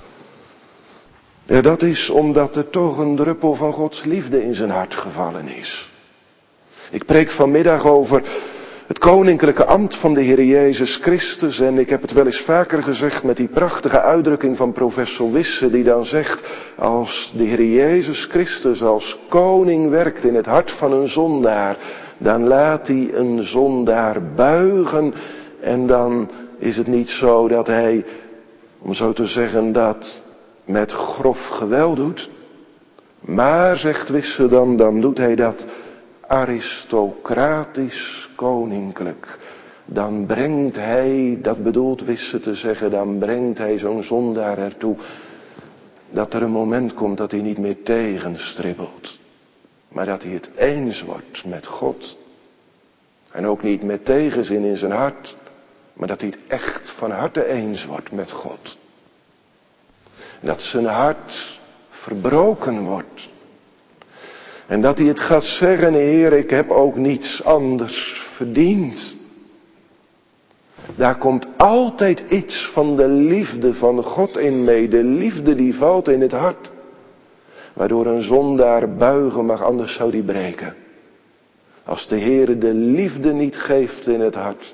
Ja, dat is omdat er toch een druppel van Gods liefde in zijn hart gevallen is. Ik preek vanmiddag over het koninklijke ambt van de Heer Jezus Christus. En ik heb het wel eens vaker gezegd met die prachtige uitdrukking van professor Wisse. Die dan zegt, als de Heer Jezus Christus als koning werkt in het hart van een zondaar. Dan laat hij een zondaar buigen. En dan is het niet zo dat hij, om zo te zeggen, dat met grof geweld doet. Maar, zegt Wisse dan, dan doet hij dat aristocratisch koninklijk. Dan brengt hij, dat bedoelt Wisse te zeggen, dan brengt hij zo'n zondaar ertoe dat er een moment komt dat hij niet meer tegenstribbelt. Maar dat hij het eens wordt met God. En ook niet met tegenzin in zijn hart, maar dat hij het echt van harte eens wordt met God. Dat zijn hart verbroken wordt. En dat hij het gaat zeggen, Heer, ik heb ook niets anders verdiend. Daar komt altijd iets van de liefde van God in mee. De liefde die valt in het hart. Waardoor een zondaar buigen mag, anders zou die breken. Als de Heer de liefde niet geeft in het hart.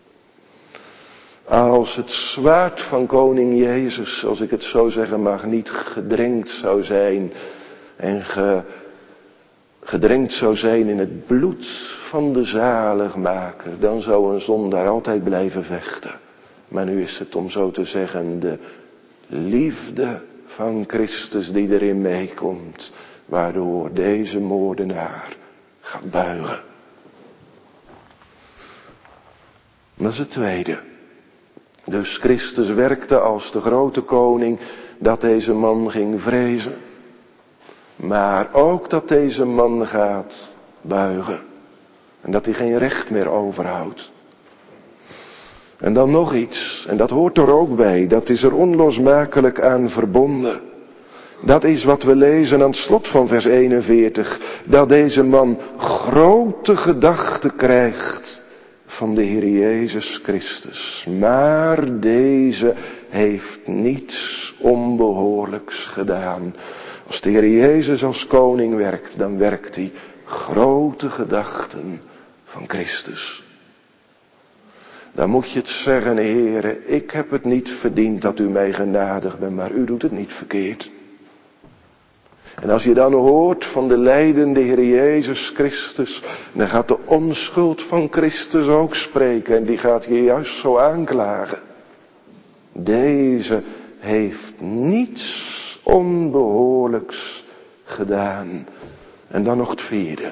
Als het zwaard van koning Jezus, als ik het zo zeggen mag, niet gedrenkt zou zijn en ge, gedrenkt zou zijn in het bloed van de zaligmaker, dan zou een zondaar altijd blijven vechten. Maar nu is het, om zo te zeggen, de liefde van Christus die erin meekomt, waardoor deze moordenaar gaat buigen. Dat is het tweede. Dus Christus werkte als de grote koning dat deze man ging vrezen. Maar ook dat deze man gaat buigen. En dat hij geen recht meer overhoudt. En dan nog iets, en dat hoort er ook bij, dat is er onlosmakelijk aan verbonden. Dat is wat we lezen aan het slot van vers eenenveertig. Dat deze man grote gedachten krijgt van de Heer Jezus Christus. Maar deze heeft niets onbehoorlijks gedaan. Als de Heer Jezus als koning werkt, dan werkt hij grote gedachten van Christus. Dan moet je het zeggen, Heere, ik heb het niet verdiend dat u mij genadig bent, maar u doet het niet verkeerd. En als je dan hoort van de lijdende Heer Jezus Christus, dan gaat de onschuld van Christus ook spreken en die gaat je juist zo aanklagen. Deze heeft niets onbehoorlijks gedaan. En dan nog het vierde.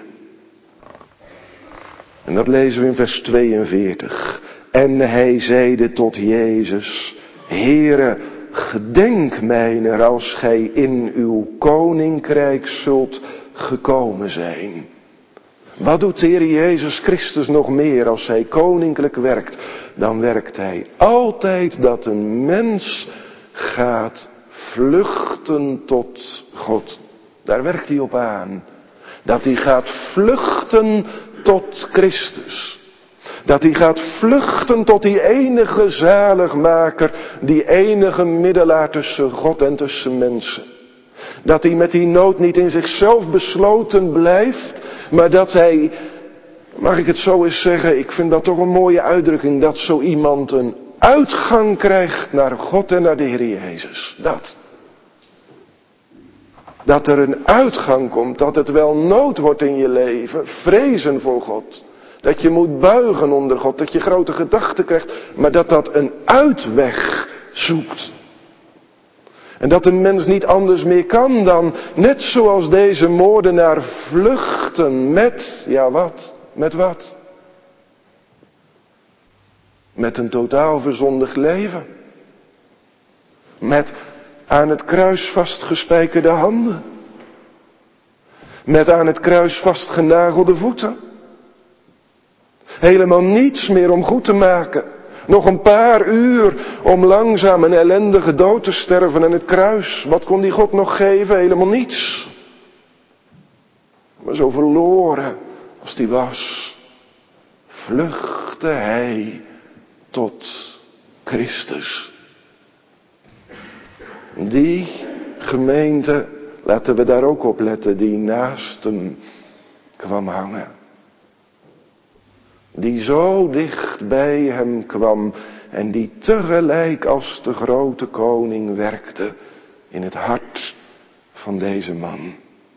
En dat lezen we in vers tweeënveertig. En hij zeide tot Jezus: Heere, gedenk mijner als gij in uw koninkrijk zult gekomen zijn. Wat doet de Heer Jezus Christus nog meer als hij koninklijk werkt? Dan werkt hij altijd dat een mens gaat vluchten tot God. Daar werkt hij op aan. Dat hij gaat vluchten tot Christus. Dat hij gaat vluchten tot die enige zaligmaker, die enige middelaar tussen God en tussen mensen. Dat hij met die nood niet in zichzelf besloten blijft, maar dat hij, mag ik het zo eens zeggen, ik vind dat toch een mooie uitdrukking, dat zo iemand een uitgang krijgt naar God en naar de Heer Jezus. Dat. Dat er een uitgang komt, dat het wel nood wordt in je leven, vrezen voor God. Dat je moet buigen onder God, dat je grote gedachten krijgt, maar dat dat een uitweg zoekt. En dat een mens niet anders meer kan dan, net zoals deze moordenaar, vluchten met, ja wat, met wat? Met een totaal verzondigd leven. Met aan het kruis vastgespijkerde handen. Met aan het kruis vastgenagelde voeten. Helemaal niets meer om goed te maken. Nog een paar uur om langzaam een ellendige dood te sterven. En het kruis, wat kon die God nog geven? Helemaal niets. Maar zo verloren als die was, vluchtte hij tot Christus. Die gemeente, laten we daar ook op letten, die naast hem kwam hangen. Die zo dicht bij hem kwam en die tegelijk als de grote koning werkte in het hart van deze man.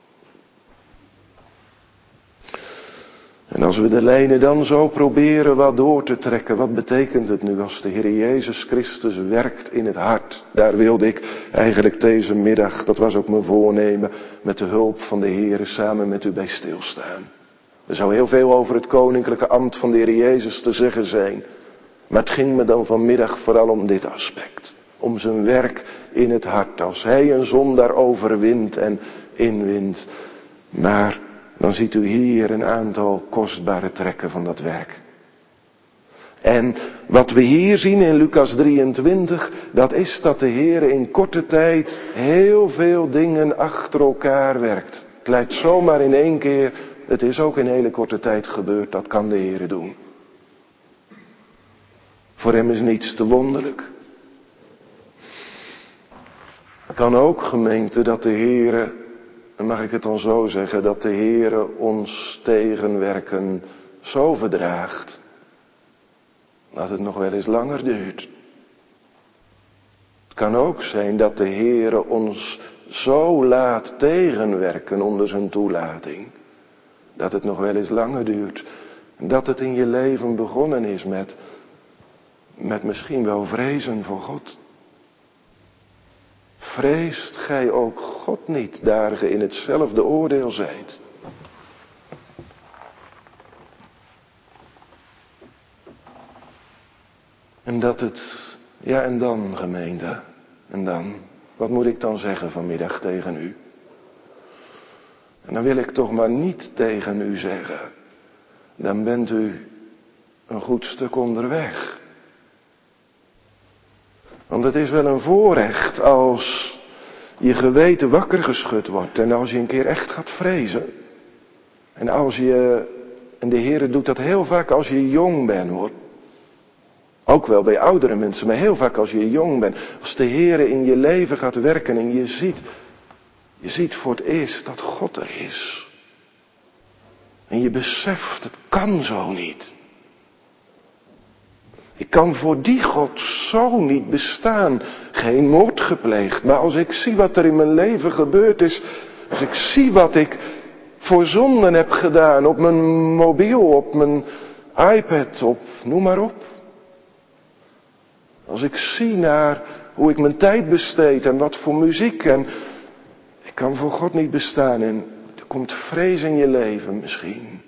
En als we de lijnen dan zo proberen wat door te trekken, wat betekent het nu als de Heer Jezus Christus werkt in het hart? Daar wilde ik eigenlijk deze middag, dat was ook mijn voornemen, met de hulp van de Heer samen met u bij stilstaan. Er zou heel veel over het koninklijke ambt van de Heer Jezus te zeggen zijn. Maar het ging me dan vanmiddag vooral om dit aspect. Om zijn werk in het hart. Als hij een zondaar overwint en inwint. Maar dan ziet u hier een aantal kostbare trekken van dat werk. En wat we hier zien in Lucas drieëntwintig, dat is dat de Heer in korte tijd heel veel dingen achter elkaar werkt. Het lijkt zomaar in één keer, het is ook in hele korte tijd gebeurd, dat kan de Heer doen. Voor hem is niets te wonderlijk. Het kan ook, gemeente, dat de Heer, dan mag ik het dan zo zeggen, dat de Heer ons tegenwerken zo verdraagt, dat het nog wel eens langer duurt. Het kan ook zijn dat de Heer ons zo laat tegenwerken onder zijn toelating, dat het nog wel eens langer duurt. Dat het in je leven begonnen is met, met misschien wel vrezen voor God. Vreest gij ook God niet, daar ge in hetzelfde oordeel zijt? En dat het, ja en dan gemeente, en dan, wat moet ik dan zeggen vanmiddag tegen u? En dan wil ik toch maar niet tegen u zeggen, dan bent u een goed stuk onderweg. Want het is wel een voorrecht als je geweten wakker geschud wordt en als je een keer echt gaat vrezen. En als je, en de Heer doet dat heel vaak als je jong bent hoor. Ook wel bij oudere mensen, maar heel vaak als je jong bent. Als de Heer in je leven gaat werken en je ziet, je ziet voor het eerst dat God er is. En je beseft, het kan zo niet. Ik kan voor die God zo niet bestaan. Geen moord gepleegd. Maar als ik zie wat er in mijn leven gebeurd is. Als ik zie wat ik voor zonden heb gedaan. Op mijn mobiel, op mijn iPad, op noem maar op. Als ik zie naar hoe ik mijn tijd besteed en wat voor muziek en ik kan voor God niet bestaan en er komt vrees in je leven misschien.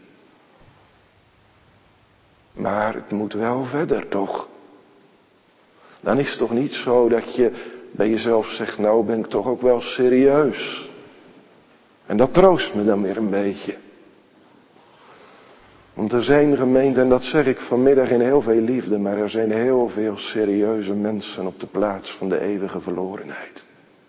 Maar het moet wel verder toch. Dan is het toch niet zo dat je bij jezelf zegt, nou ben ik toch ook wel serieus. En dat troost me dan weer een beetje. Want er zijn gemeenten, en dat zeg ik vanmiddag in heel veel liefde, maar er zijn heel veel serieuze mensen op de plaats van de eeuwige verlorenheid.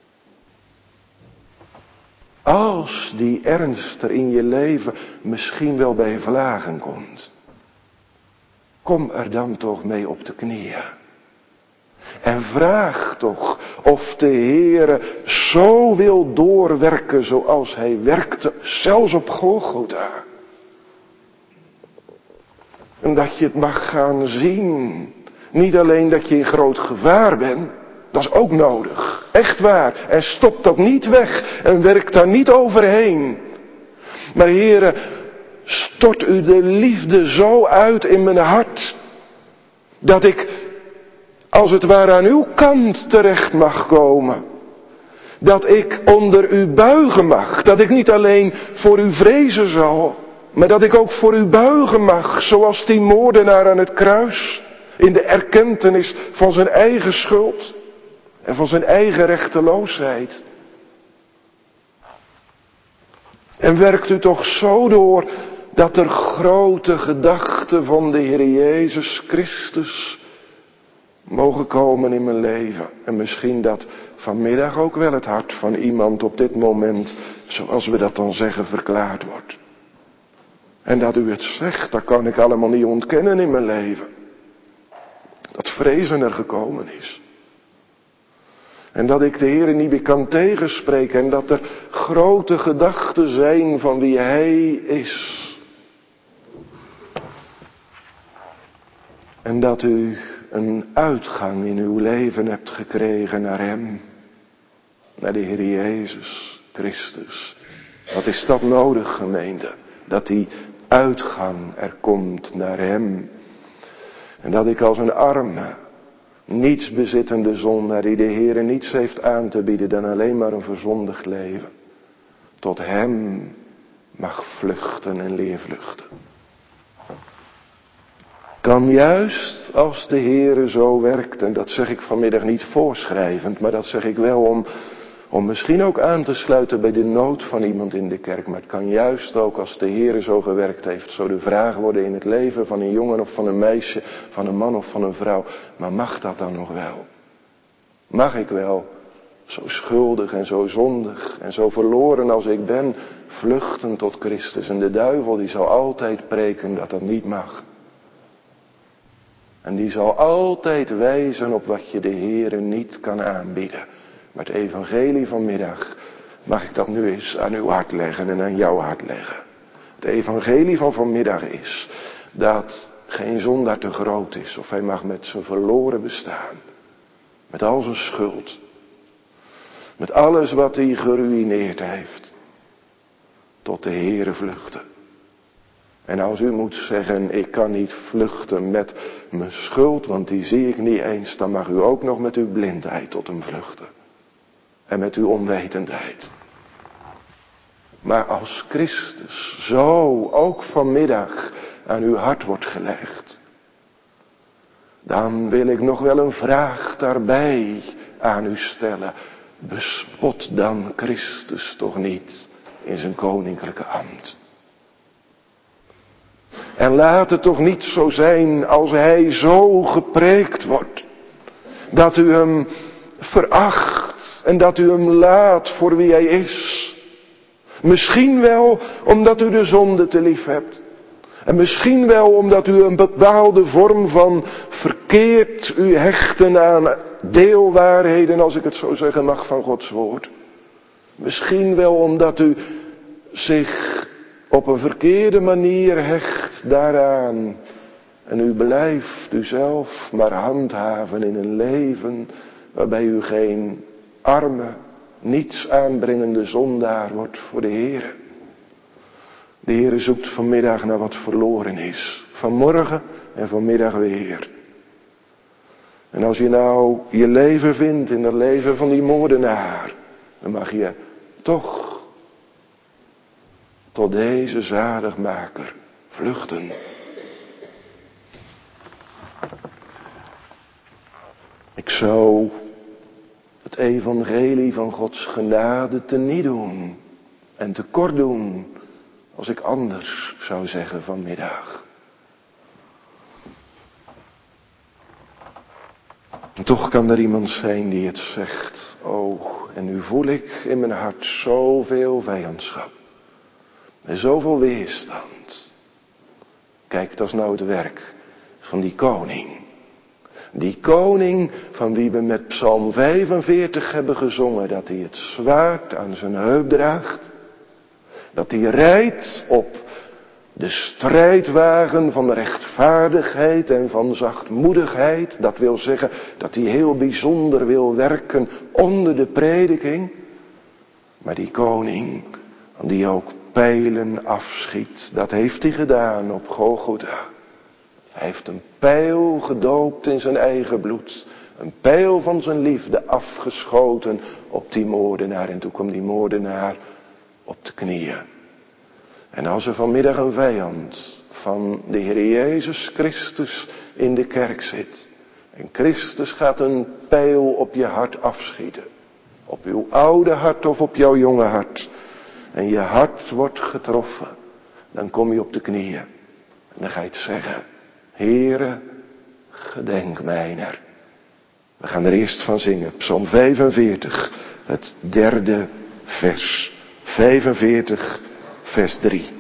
Als die ernst er in je leven misschien wel bij vlagen komt, kom er dan toch mee op de knieën. En vraag toch of de Heere zo wil doorwerken zoals hij werkte, zelfs op Golgotha. En dat je het mag gaan zien. Niet alleen dat je in groot gevaar bent, dat is ook nodig. Echt waar. En stop dat niet weg en werk daar niet overheen. Maar Heere, stort u de liefde zo uit in mijn hart, dat ik als het ware aan uw kant terecht mag komen. Dat ik onder u buigen mag. Dat ik niet alleen voor u vrezen zal, maar dat ik ook voor u buigen mag. Zoals die moordenaar aan het kruis. In de erkentenis van zijn eigen schuld. En van zijn eigen rechteloosheid. En werkt u toch zo door dat er grote gedachten van de Heer Jezus Christus mogen komen in mijn leven. En misschien dat vanmiddag ook wel het hart van iemand op dit moment, zoals we dat dan zeggen, verklaard wordt. En dat u het zegt, dat kan ik allemaal niet ontkennen in mijn leven. Dat vrezen er gekomen is. En dat ik de Heer niet meer kan tegenspreken. En dat er grote gedachten zijn van wie Hij is. En dat u een uitgang in uw leven hebt gekregen naar Hem. Naar de Heer Jezus Christus. Wat is dat nodig, gemeente? Dat die uitgang er komt naar Hem. En dat ik als een arme, niets bezittende zondaar die de Heer niets heeft aan te bieden dan alleen maar een verzondigd leven, tot Hem mag vluchten en leer vluchten. Kan juist als de Heere zo werkt, en dat zeg ik vanmiddag niet voorschrijvend, maar dat zeg ik wel om, om misschien ook aan te sluiten bij de nood van iemand in de kerk. Maar het kan juist ook als de Heere zo gewerkt heeft, zo de vraag worden in het leven van een jongen of van een meisje, van een man of van een vrouw. Maar mag dat dan nog wel? Mag ik wel, zo schuldig en zo zondig en zo verloren als ik ben, vluchten tot Christus? En de duivel die zal altijd preken dat dat niet mag. En die zal altijd wijzen op wat je de Heere niet kan aanbieden. Maar het evangelie vanmiddag, mag ik dat nu eens aan uw hart leggen en aan jouw hart leggen. Het evangelie van vanmiddag is dat geen zondaar te groot is. Of hij mag met zijn verloren bestaan. Met al zijn schuld. Met alles wat hij geruïneerd heeft. Tot de Heere vluchten. En als u moet zeggen, ik kan niet vluchten met mijn schuld, want die zie ik niet eens, dan mag u ook nog met uw blindheid tot hem vluchten. En met uw onwetendheid. Maar als Christus zo ook vanmiddag aan uw hart wordt gelegd, dan wil ik nog wel een vraag daarbij aan u stellen. Bespot dan Christus toch niet in zijn koninklijke ambt. En laat het toch niet zo zijn als hij zo gepreekt wordt, dat u hem veracht en dat u hem laat voor wie hij is. Misschien wel omdat u de zonde te lief hebt. En misschien wel omdat u een bepaalde vorm van verkeerd u hechten aan deelwaarheden, als ik het zo zeggen mag, van Gods woord. Misschien wel omdat u zich op een verkeerde manier hecht daaraan. En u blijft uzelf maar handhaven in een leven waarbij u geen arme, niets aanbrengende zondaar wordt voor de Heere. De Heere zoekt vanmiddag naar wat verloren is. Vanmorgen en vanmiddag weer. En als je nou je leven vindt in het leven van die moordenaar, dan mag je toch tot deze zaligmaker vluchten. Ik zou het evangelie van Gods genade teniet doen en tekort doen als ik anders zou zeggen vanmiddag. En toch kan er iemand zijn die het zegt. Oh, en nu voel ik in mijn hart zoveel vijandschap. En zoveel weerstand. Kijk, dat is nou het werk van die koning. Die koning van wie we met Psalm vijfenveertig hebben gezongen. Dat hij het zwaard aan zijn heup draagt. Dat hij rijdt op de strijdwagen van rechtvaardigheid en van zachtmoedigheid. Dat wil zeggen dat hij heel bijzonder wil werken onder de prediking. Maar die koning, die ook pijlen afschiet, dat heeft hij gedaan op Golgotha. Hij heeft een pijl gedoopt in zijn eigen bloed. Een pijl van zijn liefde afgeschoten op die moordenaar. En toen kwam die moordenaar op de knieën. En als er vanmiddag een vijand van de Heer Jezus Christus in de kerk zit. En Christus gaat een pijl op je hart afschieten. Op uw oude hart of op jouw jonge hart. En je hart wordt getroffen. Dan kom je op de knieën. En dan ga je het zeggen. Heere, gedenk mijner. We gaan er eerst van zingen. Psalm vijfenveertig, het derde vers. vijfenveertig, vers drie.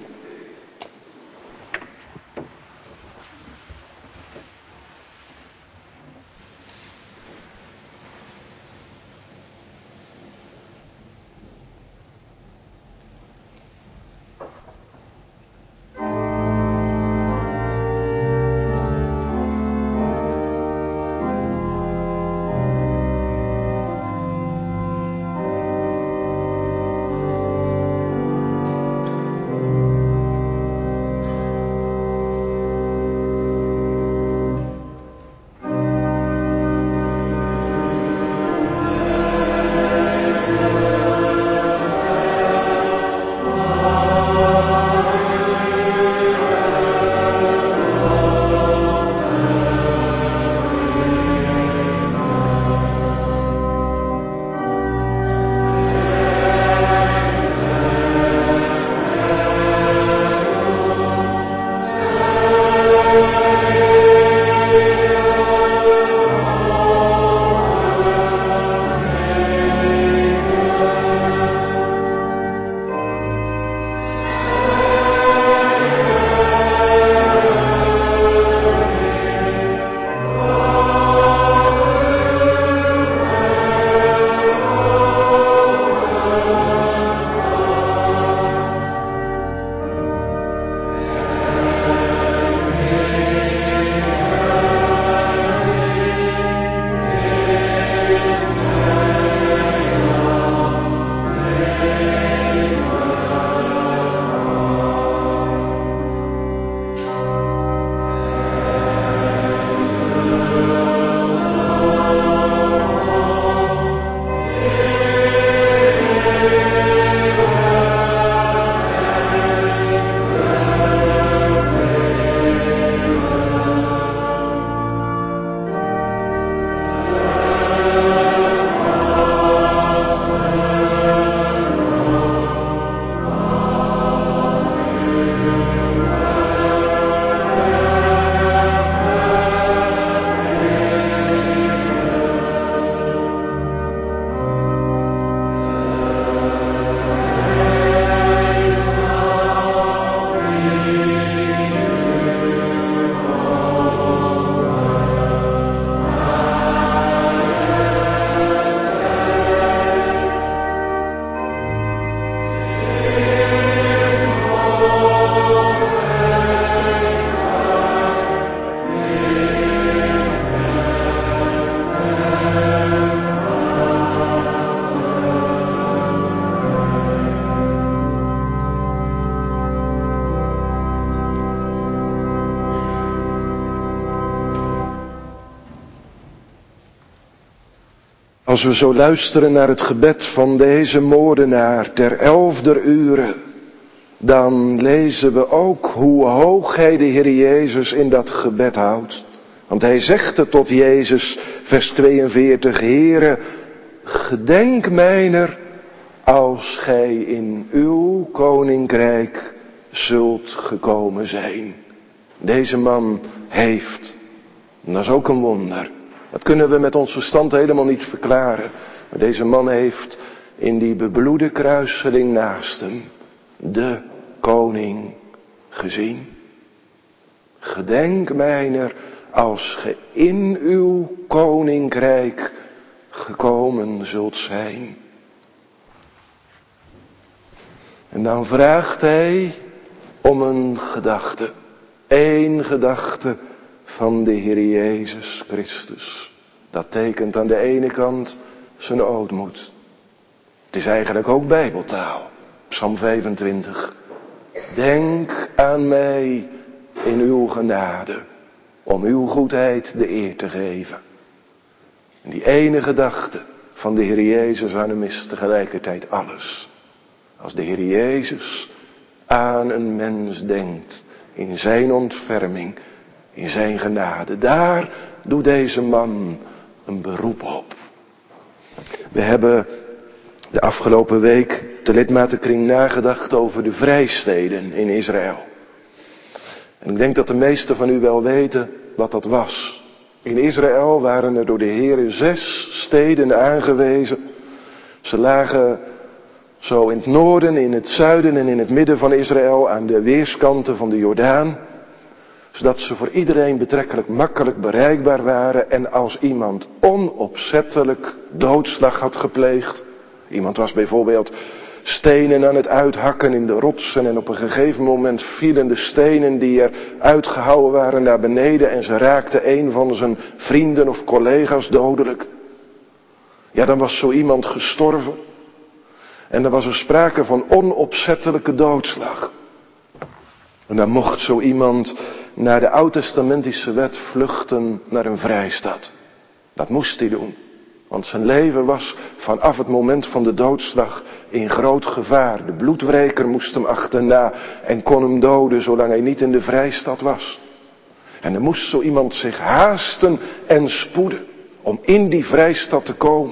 Als we zo luisteren naar het gebed van deze moordenaar ter elfder uren, dan lezen we ook hoe hoog hij de Heer Jezus in dat gebed houdt. Want hij zegt het tot Jezus, vers tweeënveertig, Heere, gedenk mijner als gij in uw koninkrijk zult gekomen zijn. Deze man heeft, en dat is ook een wonder, dat kunnen we met ons verstand helemaal niet verklaren, maar deze man heeft in die bebloede kruiseling naast hem de koning gezien. Gedenk mijner als ge in uw koninkrijk gekomen zult zijn. En dan vraagt hij om een gedachte. Eén gedachte van de Heer Jezus Christus. Dat tekent aan de ene kant zijn ootmoed. Het is eigenlijk ook Bijbeltaal. Psalm vijfentwintig. Denk aan mij in uw genade, om uw goedheid de eer te geven. En die ene gedachte van de Heer Jezus aan hem is tegelijkertijd alles. Als de Heer Jezus aan een mens denkt, in zijn ontferming, in zijn genade, daar doet deze man een beroep op. We hebben de afgelopen week de lidmatenkring nagedacht over de vrijsteden in Israël. En ik denk dat de meesten van u wel weten wat dat was. In Israël waren er door de Heere zes steden aangewezen. Ze lagen zo in het noorden, in het zuiden en in het midden van Israël aan de weerskanten van de Jordaan. Zodat ze voor iedereen betrekkelijk makkelijk bereikbaar waren. En als iemand onopzettelijk doodslag had gepleegd. Iemand was bijvoorbeeld stenen aan het uithakken in de rotsen. En op een gegeven moment vielen de stenen die er uitgehouwen waren naar beneden. En ze raakten een van zijn vrienden of collega's dodelijk. Ja, dan was zo iemand gestorven. En dan was er sprake van onopzettelijke doodslag. En dan mocht zo iemand naar de oud-testamentische wet vluchten naar een vrijstad. Dat moest hij doen. Want zijn leven was vanaf het moment van de doodslag in groot gevaar. De bloedwreker moest hem achterna en kon hem doden zolang hij niet in de vrijstad was. En dan moest zo iemand zich haasten en spoeden om in die vrijstad te komen.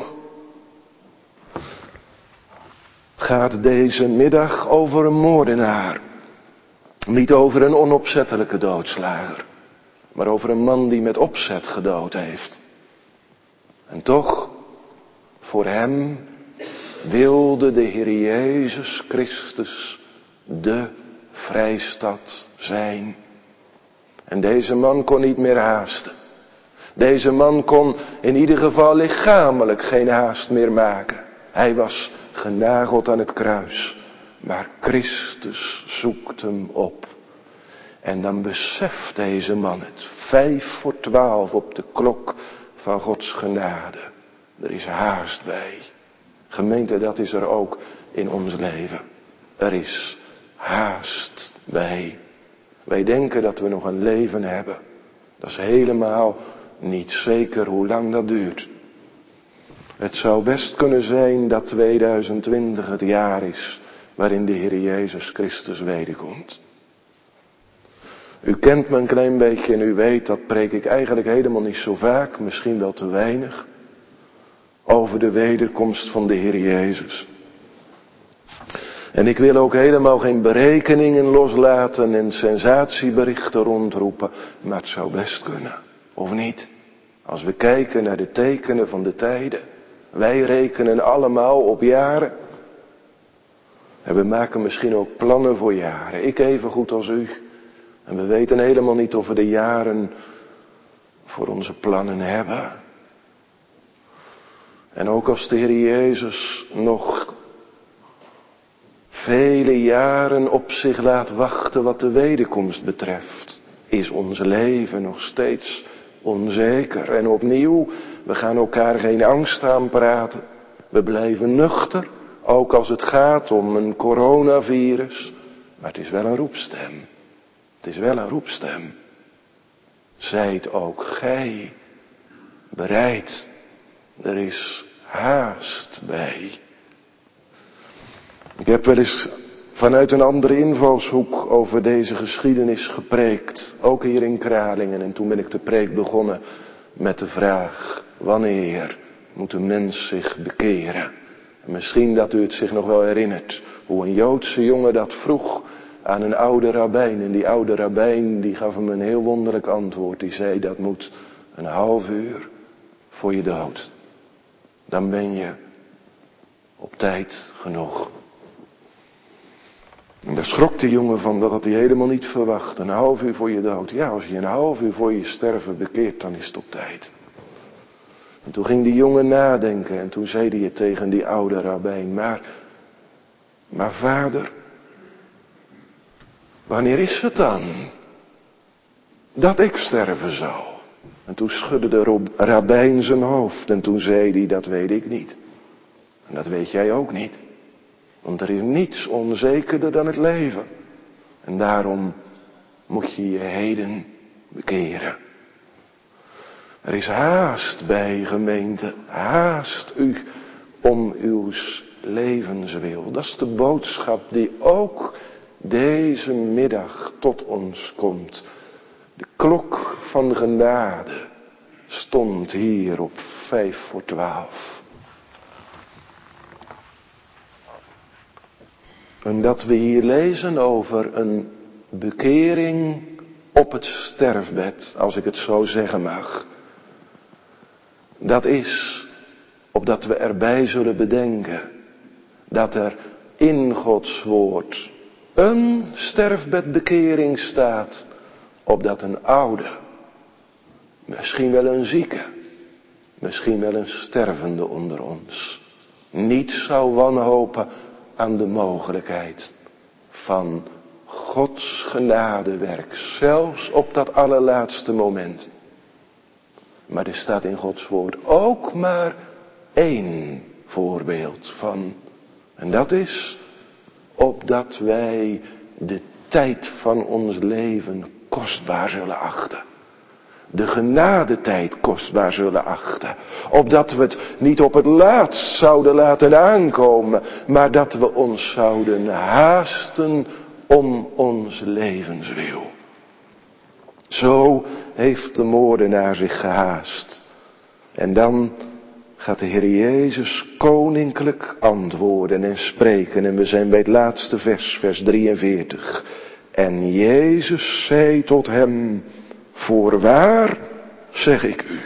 Het gaat deze middag over een moordenaar. Niet over een onopzettelijke doodslager, maar over een man die met opzet gedood heeft. En toch, voor hem wilde de Heer Jezus Christus de vrijstad zijn. En deze man kon niet meer haasten. Deze man kon in ieder geval lichamelijk geen haast meer maken. Hij was genageld aan het kruis. Maar Christus zoekt hem op. En dan beseft deze man het. Vijf voor twaalf op de klok van Gods genade. Er is haast bij. Gemeente, dat is er ook in ons leven. Er is haast bij. Wij denken dat we nog een leven hebben. Dat is helemaal niet zeker hoe lang dat duurt. Het zou best kunnen zijn dat tweeduizend twintig het jaar is waarin de Heer Jezus Christus wederkomt. U kent me een klein beetje en u weet, dat preek ik eigenlijk helemaal niet zo vaak, misschien wel te weinig, over de wederkomst van de Heer Jezus. En ik wil ook helemaal geen berekeningen loslaten en sensatieberichten rondroepen, maar het zou best kunnen, of niet? Als we kijken naar de tekenen van de tijden, wij rekenen allemaal op jaren. En we maken misschien ook plannen voor jaren. Ik even goed als u. En we weten helemaal niet of we de jaren voor onze plannen hebben. En ook als de Heer Jezus nog vele jaren op zich laat wachten wat de wederkomst betreft, is ons leven nog steeds onzeker. En opnieuw, we gaan elkaar geen angst aanpraten. We blijven nuchter, ook als het gaat om een coronavirus. Maar het is wel een roepstem. Het is wel een roepstem. Zijt ook gij bereid. Er is haast bij. Ik heb wel eens vanuit een andere invalshoek over deze geschiedenis gepreekt. Ook hier in Kralingen. En toen ben ik de preek begonnen met de vraag: wanneer moet een mens zich bekeren? En misschien dat u het zich nog wel herinnert. Hoe een Joodse jongen dat vroeg aan een oude rabbijn. En die oude rabbijn die gaf hem een heel wonderlijk antwoord. Die zei: dat moet een half uur voor je dood. Dan ben je op tijd genoeg. En daar schrok die jongen van, dat had hij helemaal niet verwacht. Een half uur voor je dood. Ja, als je een half uur voor je sterven bekeert, dan is het op tijd. En toen ging die jongen nadenken en toen zei hij tegen die oude rabbijn: Maar, maar vader, wanneer is het dan dat ik sterven zal? En toen schudde de rabbijn zijn hoofd en toen zei hij: dat weet ik niet. En dat weet jij ook niet. Want er is niets onzekerder dan het leven. En daarom moet je je heden bekeren. Er is haast bij, gemeente. Haast u om uw levenswil. Dat is de boodschap die ook deze middag tot ons komt. De klok van genade stond hier op vijf voor twaalf. En dat we hier lezen over een bekering op het sterfbed, als ik het zo zeggen mag. Dat is, opdat we erbij zullen bedenken, dat er in Gods woord een sterfbedbekering staat, opdat een oude, misschien wel een zieke, misschien wel een stervende onder ons, niet zou wanhopen aan de mogelijkheid van Gods genadewerk, zelfs op dat allerlaatste moment. Maar er staat in Gods woord ook maar één voorbeeld van. En dat is, opdat wij de tijd van ons leven kostbaar zullen achten. De genadetijd kostbaar zullen achten. Opdat we het niet op het laatst zouden laten aankomen. Maar dat we ons zouden haasten om ons levenswil. Zo heeft de moordenaar zich gehaast. En dan gaat de Heer Jezus koninklijk antwoorden en spreken. En we zijn bij het laatste vers, vers drieënveertig. En Jezus zei tot hem: voorwaar zeg ik u,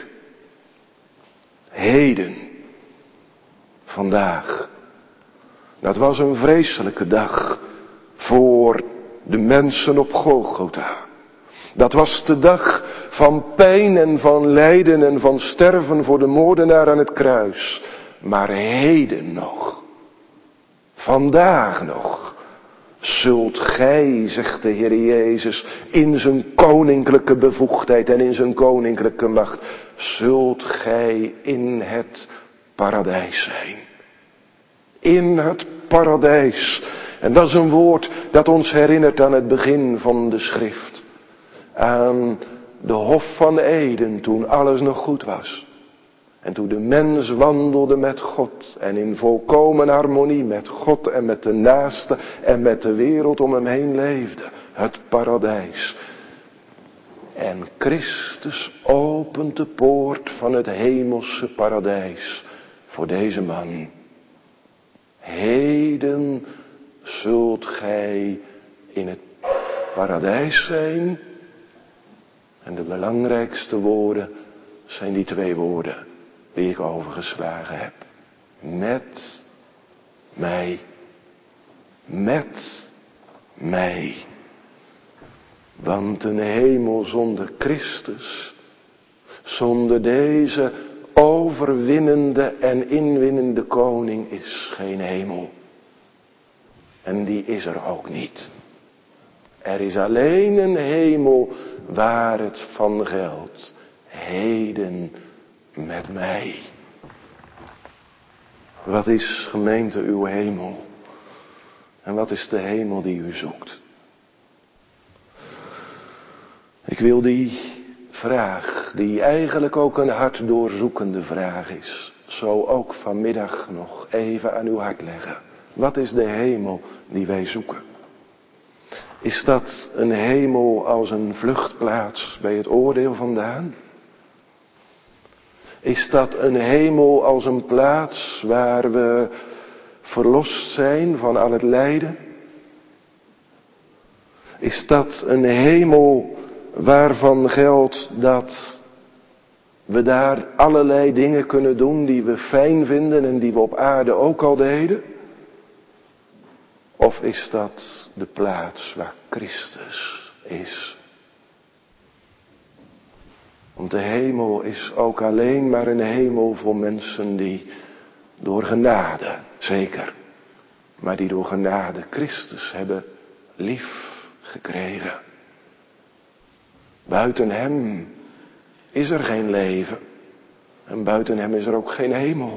heden, vandaag. Dat was een vreselijke dag voor de mensen op Golgotha. Dat was de dag van pijn en van lijden en van sterven voor de moordenaar aan het kruis. Maar heden nog, vandaag nog, zult gij, zegt de Heer Jezus, in zijn koninklijke bevoegdheid en in zijn koninklijke macht, zult gij in het paradijs zijn. In het paradijs. En dat is een woord dat ons herinnert aan het begin van de schrift. Aan de Hof van Eden, toen alles nog goed was. En toen de mens wandelde met God en in volkomen harmonie met God en met de naaste en met de wereld om hem heen leefde. Het paradijs. En Christus opent de poort van het hemelse paradijs voor deze man. Heden zult gij in het paradijs zijn. En de belangrijkste woorden zijn die twee woorden die ik overgeslagen heb. Met mij. Met mij. Want een hemel zonder Christus, zonder deze overwinnende en inwinnende koning, is geen hemel. En die is er ook niet. Er is alleen een hemel waar het van geldt. Heden met mij. Wat is, gemeente, uw hemel? En wat is de hemel die u zoekt? Ik wil die vraag, die eigenlijk ook een hartdoorzoekende vraag is, zo ook vanmiddag nog even aan uw hart leggen. Wat is de hemel die wij zoeken? Is dat een hemel als een vluchtplaats bij het oordeel vandaan? Is dat een hemel als een plaats waar we verlost zijn van al het lijden? Is dat een hemel waarvan geldt dat we daar allerlei dingen kunnen doen die we fijn vinden en die we op aarde ook al deden? Of is dat de plaats waar Christus is? Want de hemel is ook alleen maar een hemel voor mensen die door genade, zeker, maar die door genade Christus hebben lief gekregen. Buiten hem is er geen leven en buiten hem is er ook geen hemel.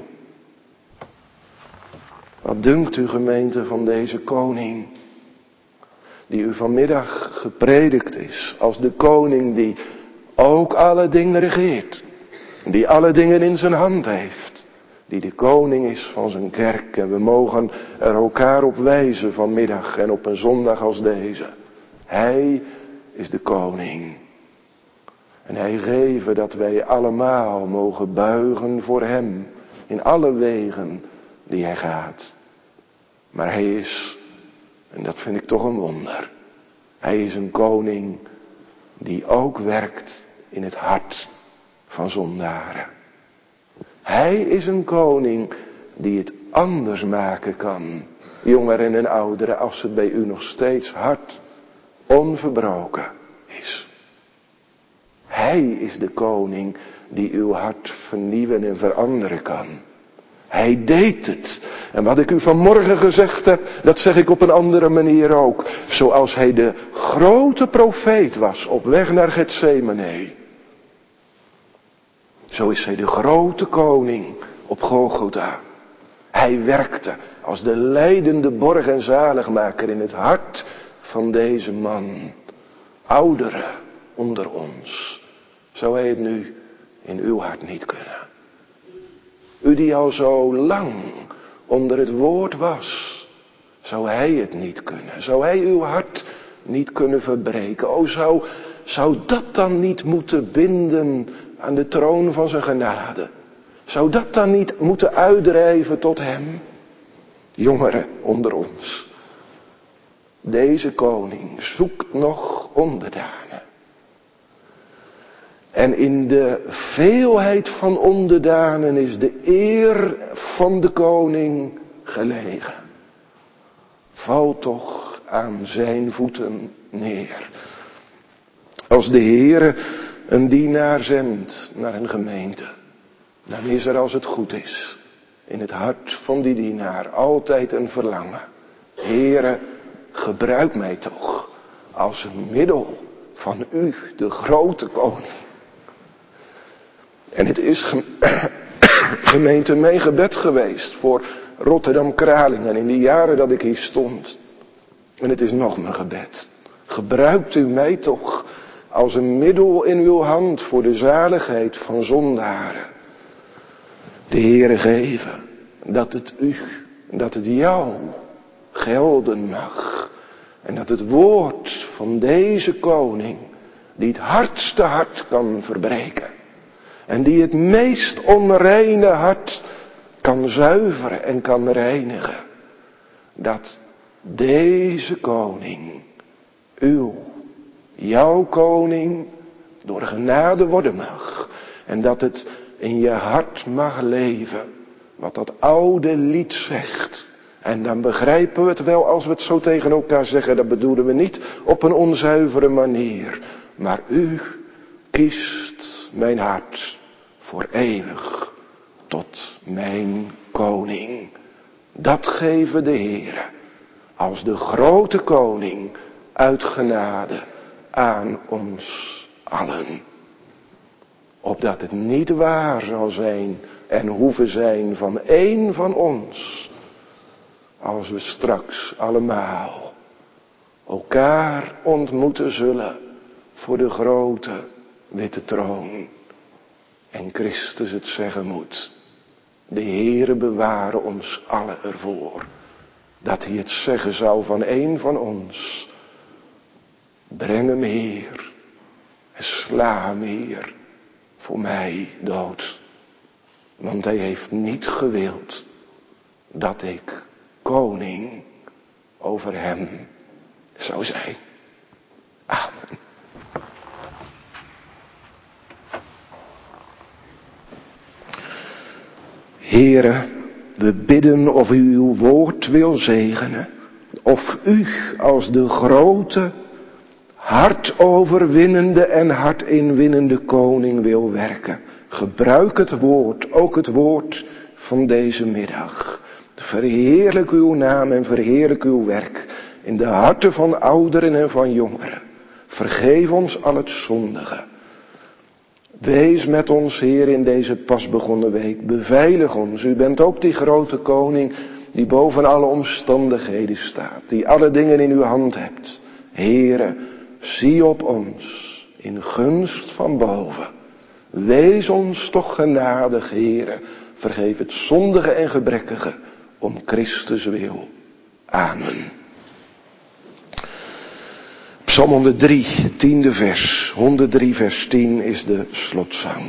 Wat dunkt u, gemeente, van deze koning die u vanmiddag gepredikt is als de koning die ook alle dingen regeert, die alle dingen in zijn hand heeft, die de koning is van zijn kerk. En we mogen er elkaar op wijzen vanmiddag en op een zondag als deze. Hij is de koning. En hij geeft dat wij allemaal mogen buigen voor hem in alle wegen die hij gaat. Maar hij is, en dat vind ik toch een wonder, hij is een koning die ook werkt in het hart van zondaren. Hij is een koning die het anders maken kan, jongeren en ouderen, als het bij u nog steeds hart onverbroken is. Hij is de koning die uw hart vernieuwen en veranderen kan. Hij deed het. En wat ik u vanmorgen gezegd heb, dat zeg ik op een andere manier ook. Zoals hij de grote profeet was op weg naar Getsemane. Zo is hij de grote koning op Golgotha. Hij werkte als de leidende borg en zaligmaker in het hart van deze man. Ouderen onder ons. Zou hij het nu in uw hart niet kunnen? U die al zo lang onder het woord was, zou hij het niet kunnen? Zou hij uw hart niet kunnen verbreken? O, zou, zou dat dan niet moeten binden aan de troon van zijn genade? Zou dat dan niet moeten uitdrijven tot hem? Jongeren onder ons, deze koning zoekt nog onderdanen. En in de veelheid van onderdanen is de eer van de koning gelegen. Val toch aan zijn voeten neer. Als de Heere een dienaar zendt naar een gemeente, dan is er, als het goed is, in het hart van die dienaar altijd een verlangen. Heere, gebruik mij toch als een middel van u, de grote koning. En het is gemeente mijn gebed geweest voor Rotterdam-Kralingen in die jaren dat ik hier stond. En het is nog mijn gebed. Gebruikt u mij toch als een middel in uw hand voor de zaligheid van zondaren. De Heere geven dat het u, dat het jou gelden mag. En dat het woord van deze koning, die het hardste hart kan verbreken. En die het meest onreine hart kan zuiveren en kan reinigen. Dat deze koning, uw, jouw koning, door genade worden mag. En dat het in je hart mag leven. Wat dat oude lied zegt. En dan begrijpen we het wel als we het zo tegen elkaar zeggen. Dat bedoelen we niet op een onzuivere manier. Maar u kiest mijn hart voor eeuwig tot mijn koning. Dat geven de Heere als de grote koning uit genade aan ons allen. Opdat het niet waar zal zijn en hoeven zijn van één van ons, als we straks allemaal elkaar ontmoeten zullen voor de grote witte troon. En Christus het zeggen moet: De Heere beware ons allen ervoor, dat hij het zeggen zou van een van ons. Breng hem, Heer, en sla hem, Heer, voor mij dood. Want hij heeft niet gewild dat ik koning over hem zou zijn. Amen. Heere, we bidden of u uw woord wil zegenen, of u als de grote, hartoverwinnende en hartinwinnende koning wil werken. Gebruik het woord, ook het woord van deze middag. Verheerlijk uw naam en verheerlijk uw werk in de harten van ouderen en van jongeren. Vergeef ons al het zondige. Wees met ons, Heer, in deze pas begonnen week. Beveilig ons. U bent ook die grote koning die boven alle omstandigheden staat. Die alle dingen in uw hand hebt. Heere, zie op ons in gunst van boven. Wees ons toch genadig, Heere. Vergeef het zondige en gebrekkige om Christus wil. Amen. Psalm honderddrie, tiende vers. honderddrie vers tien is de slotzang.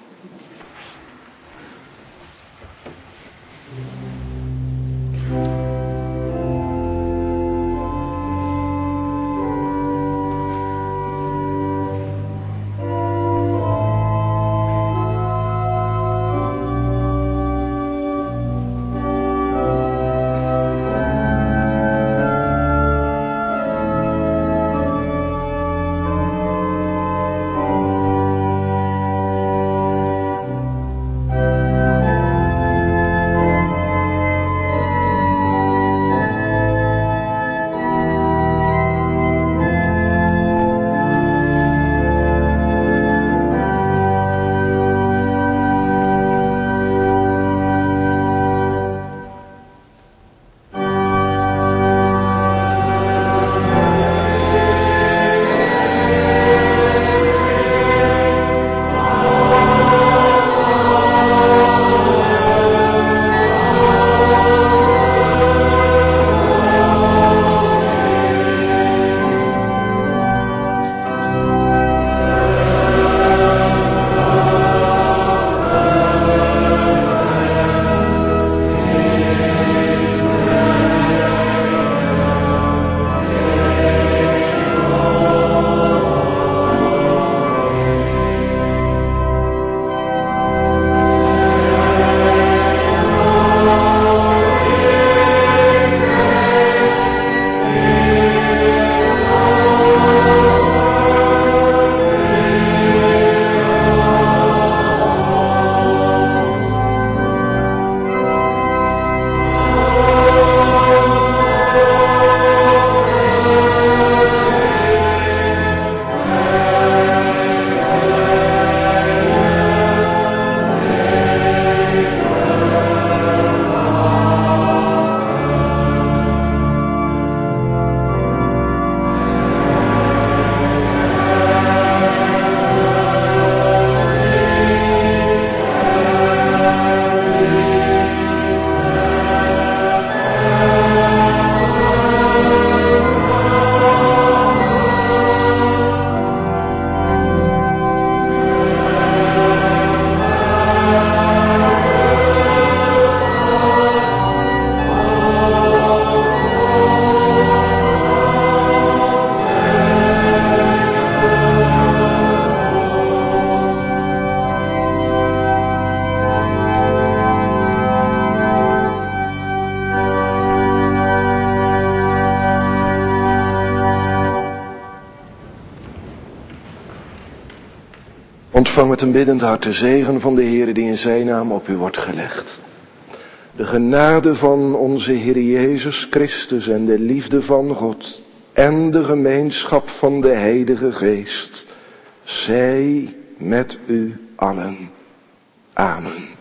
Ontvang met een biddend hart de zegen van de Heere die in zijn naam op u wordt gelegd. De genade van onze Heer Jezus Christus en de liefde van God en de gemeenschap van de Heilige Geest zij met u allen. Amen.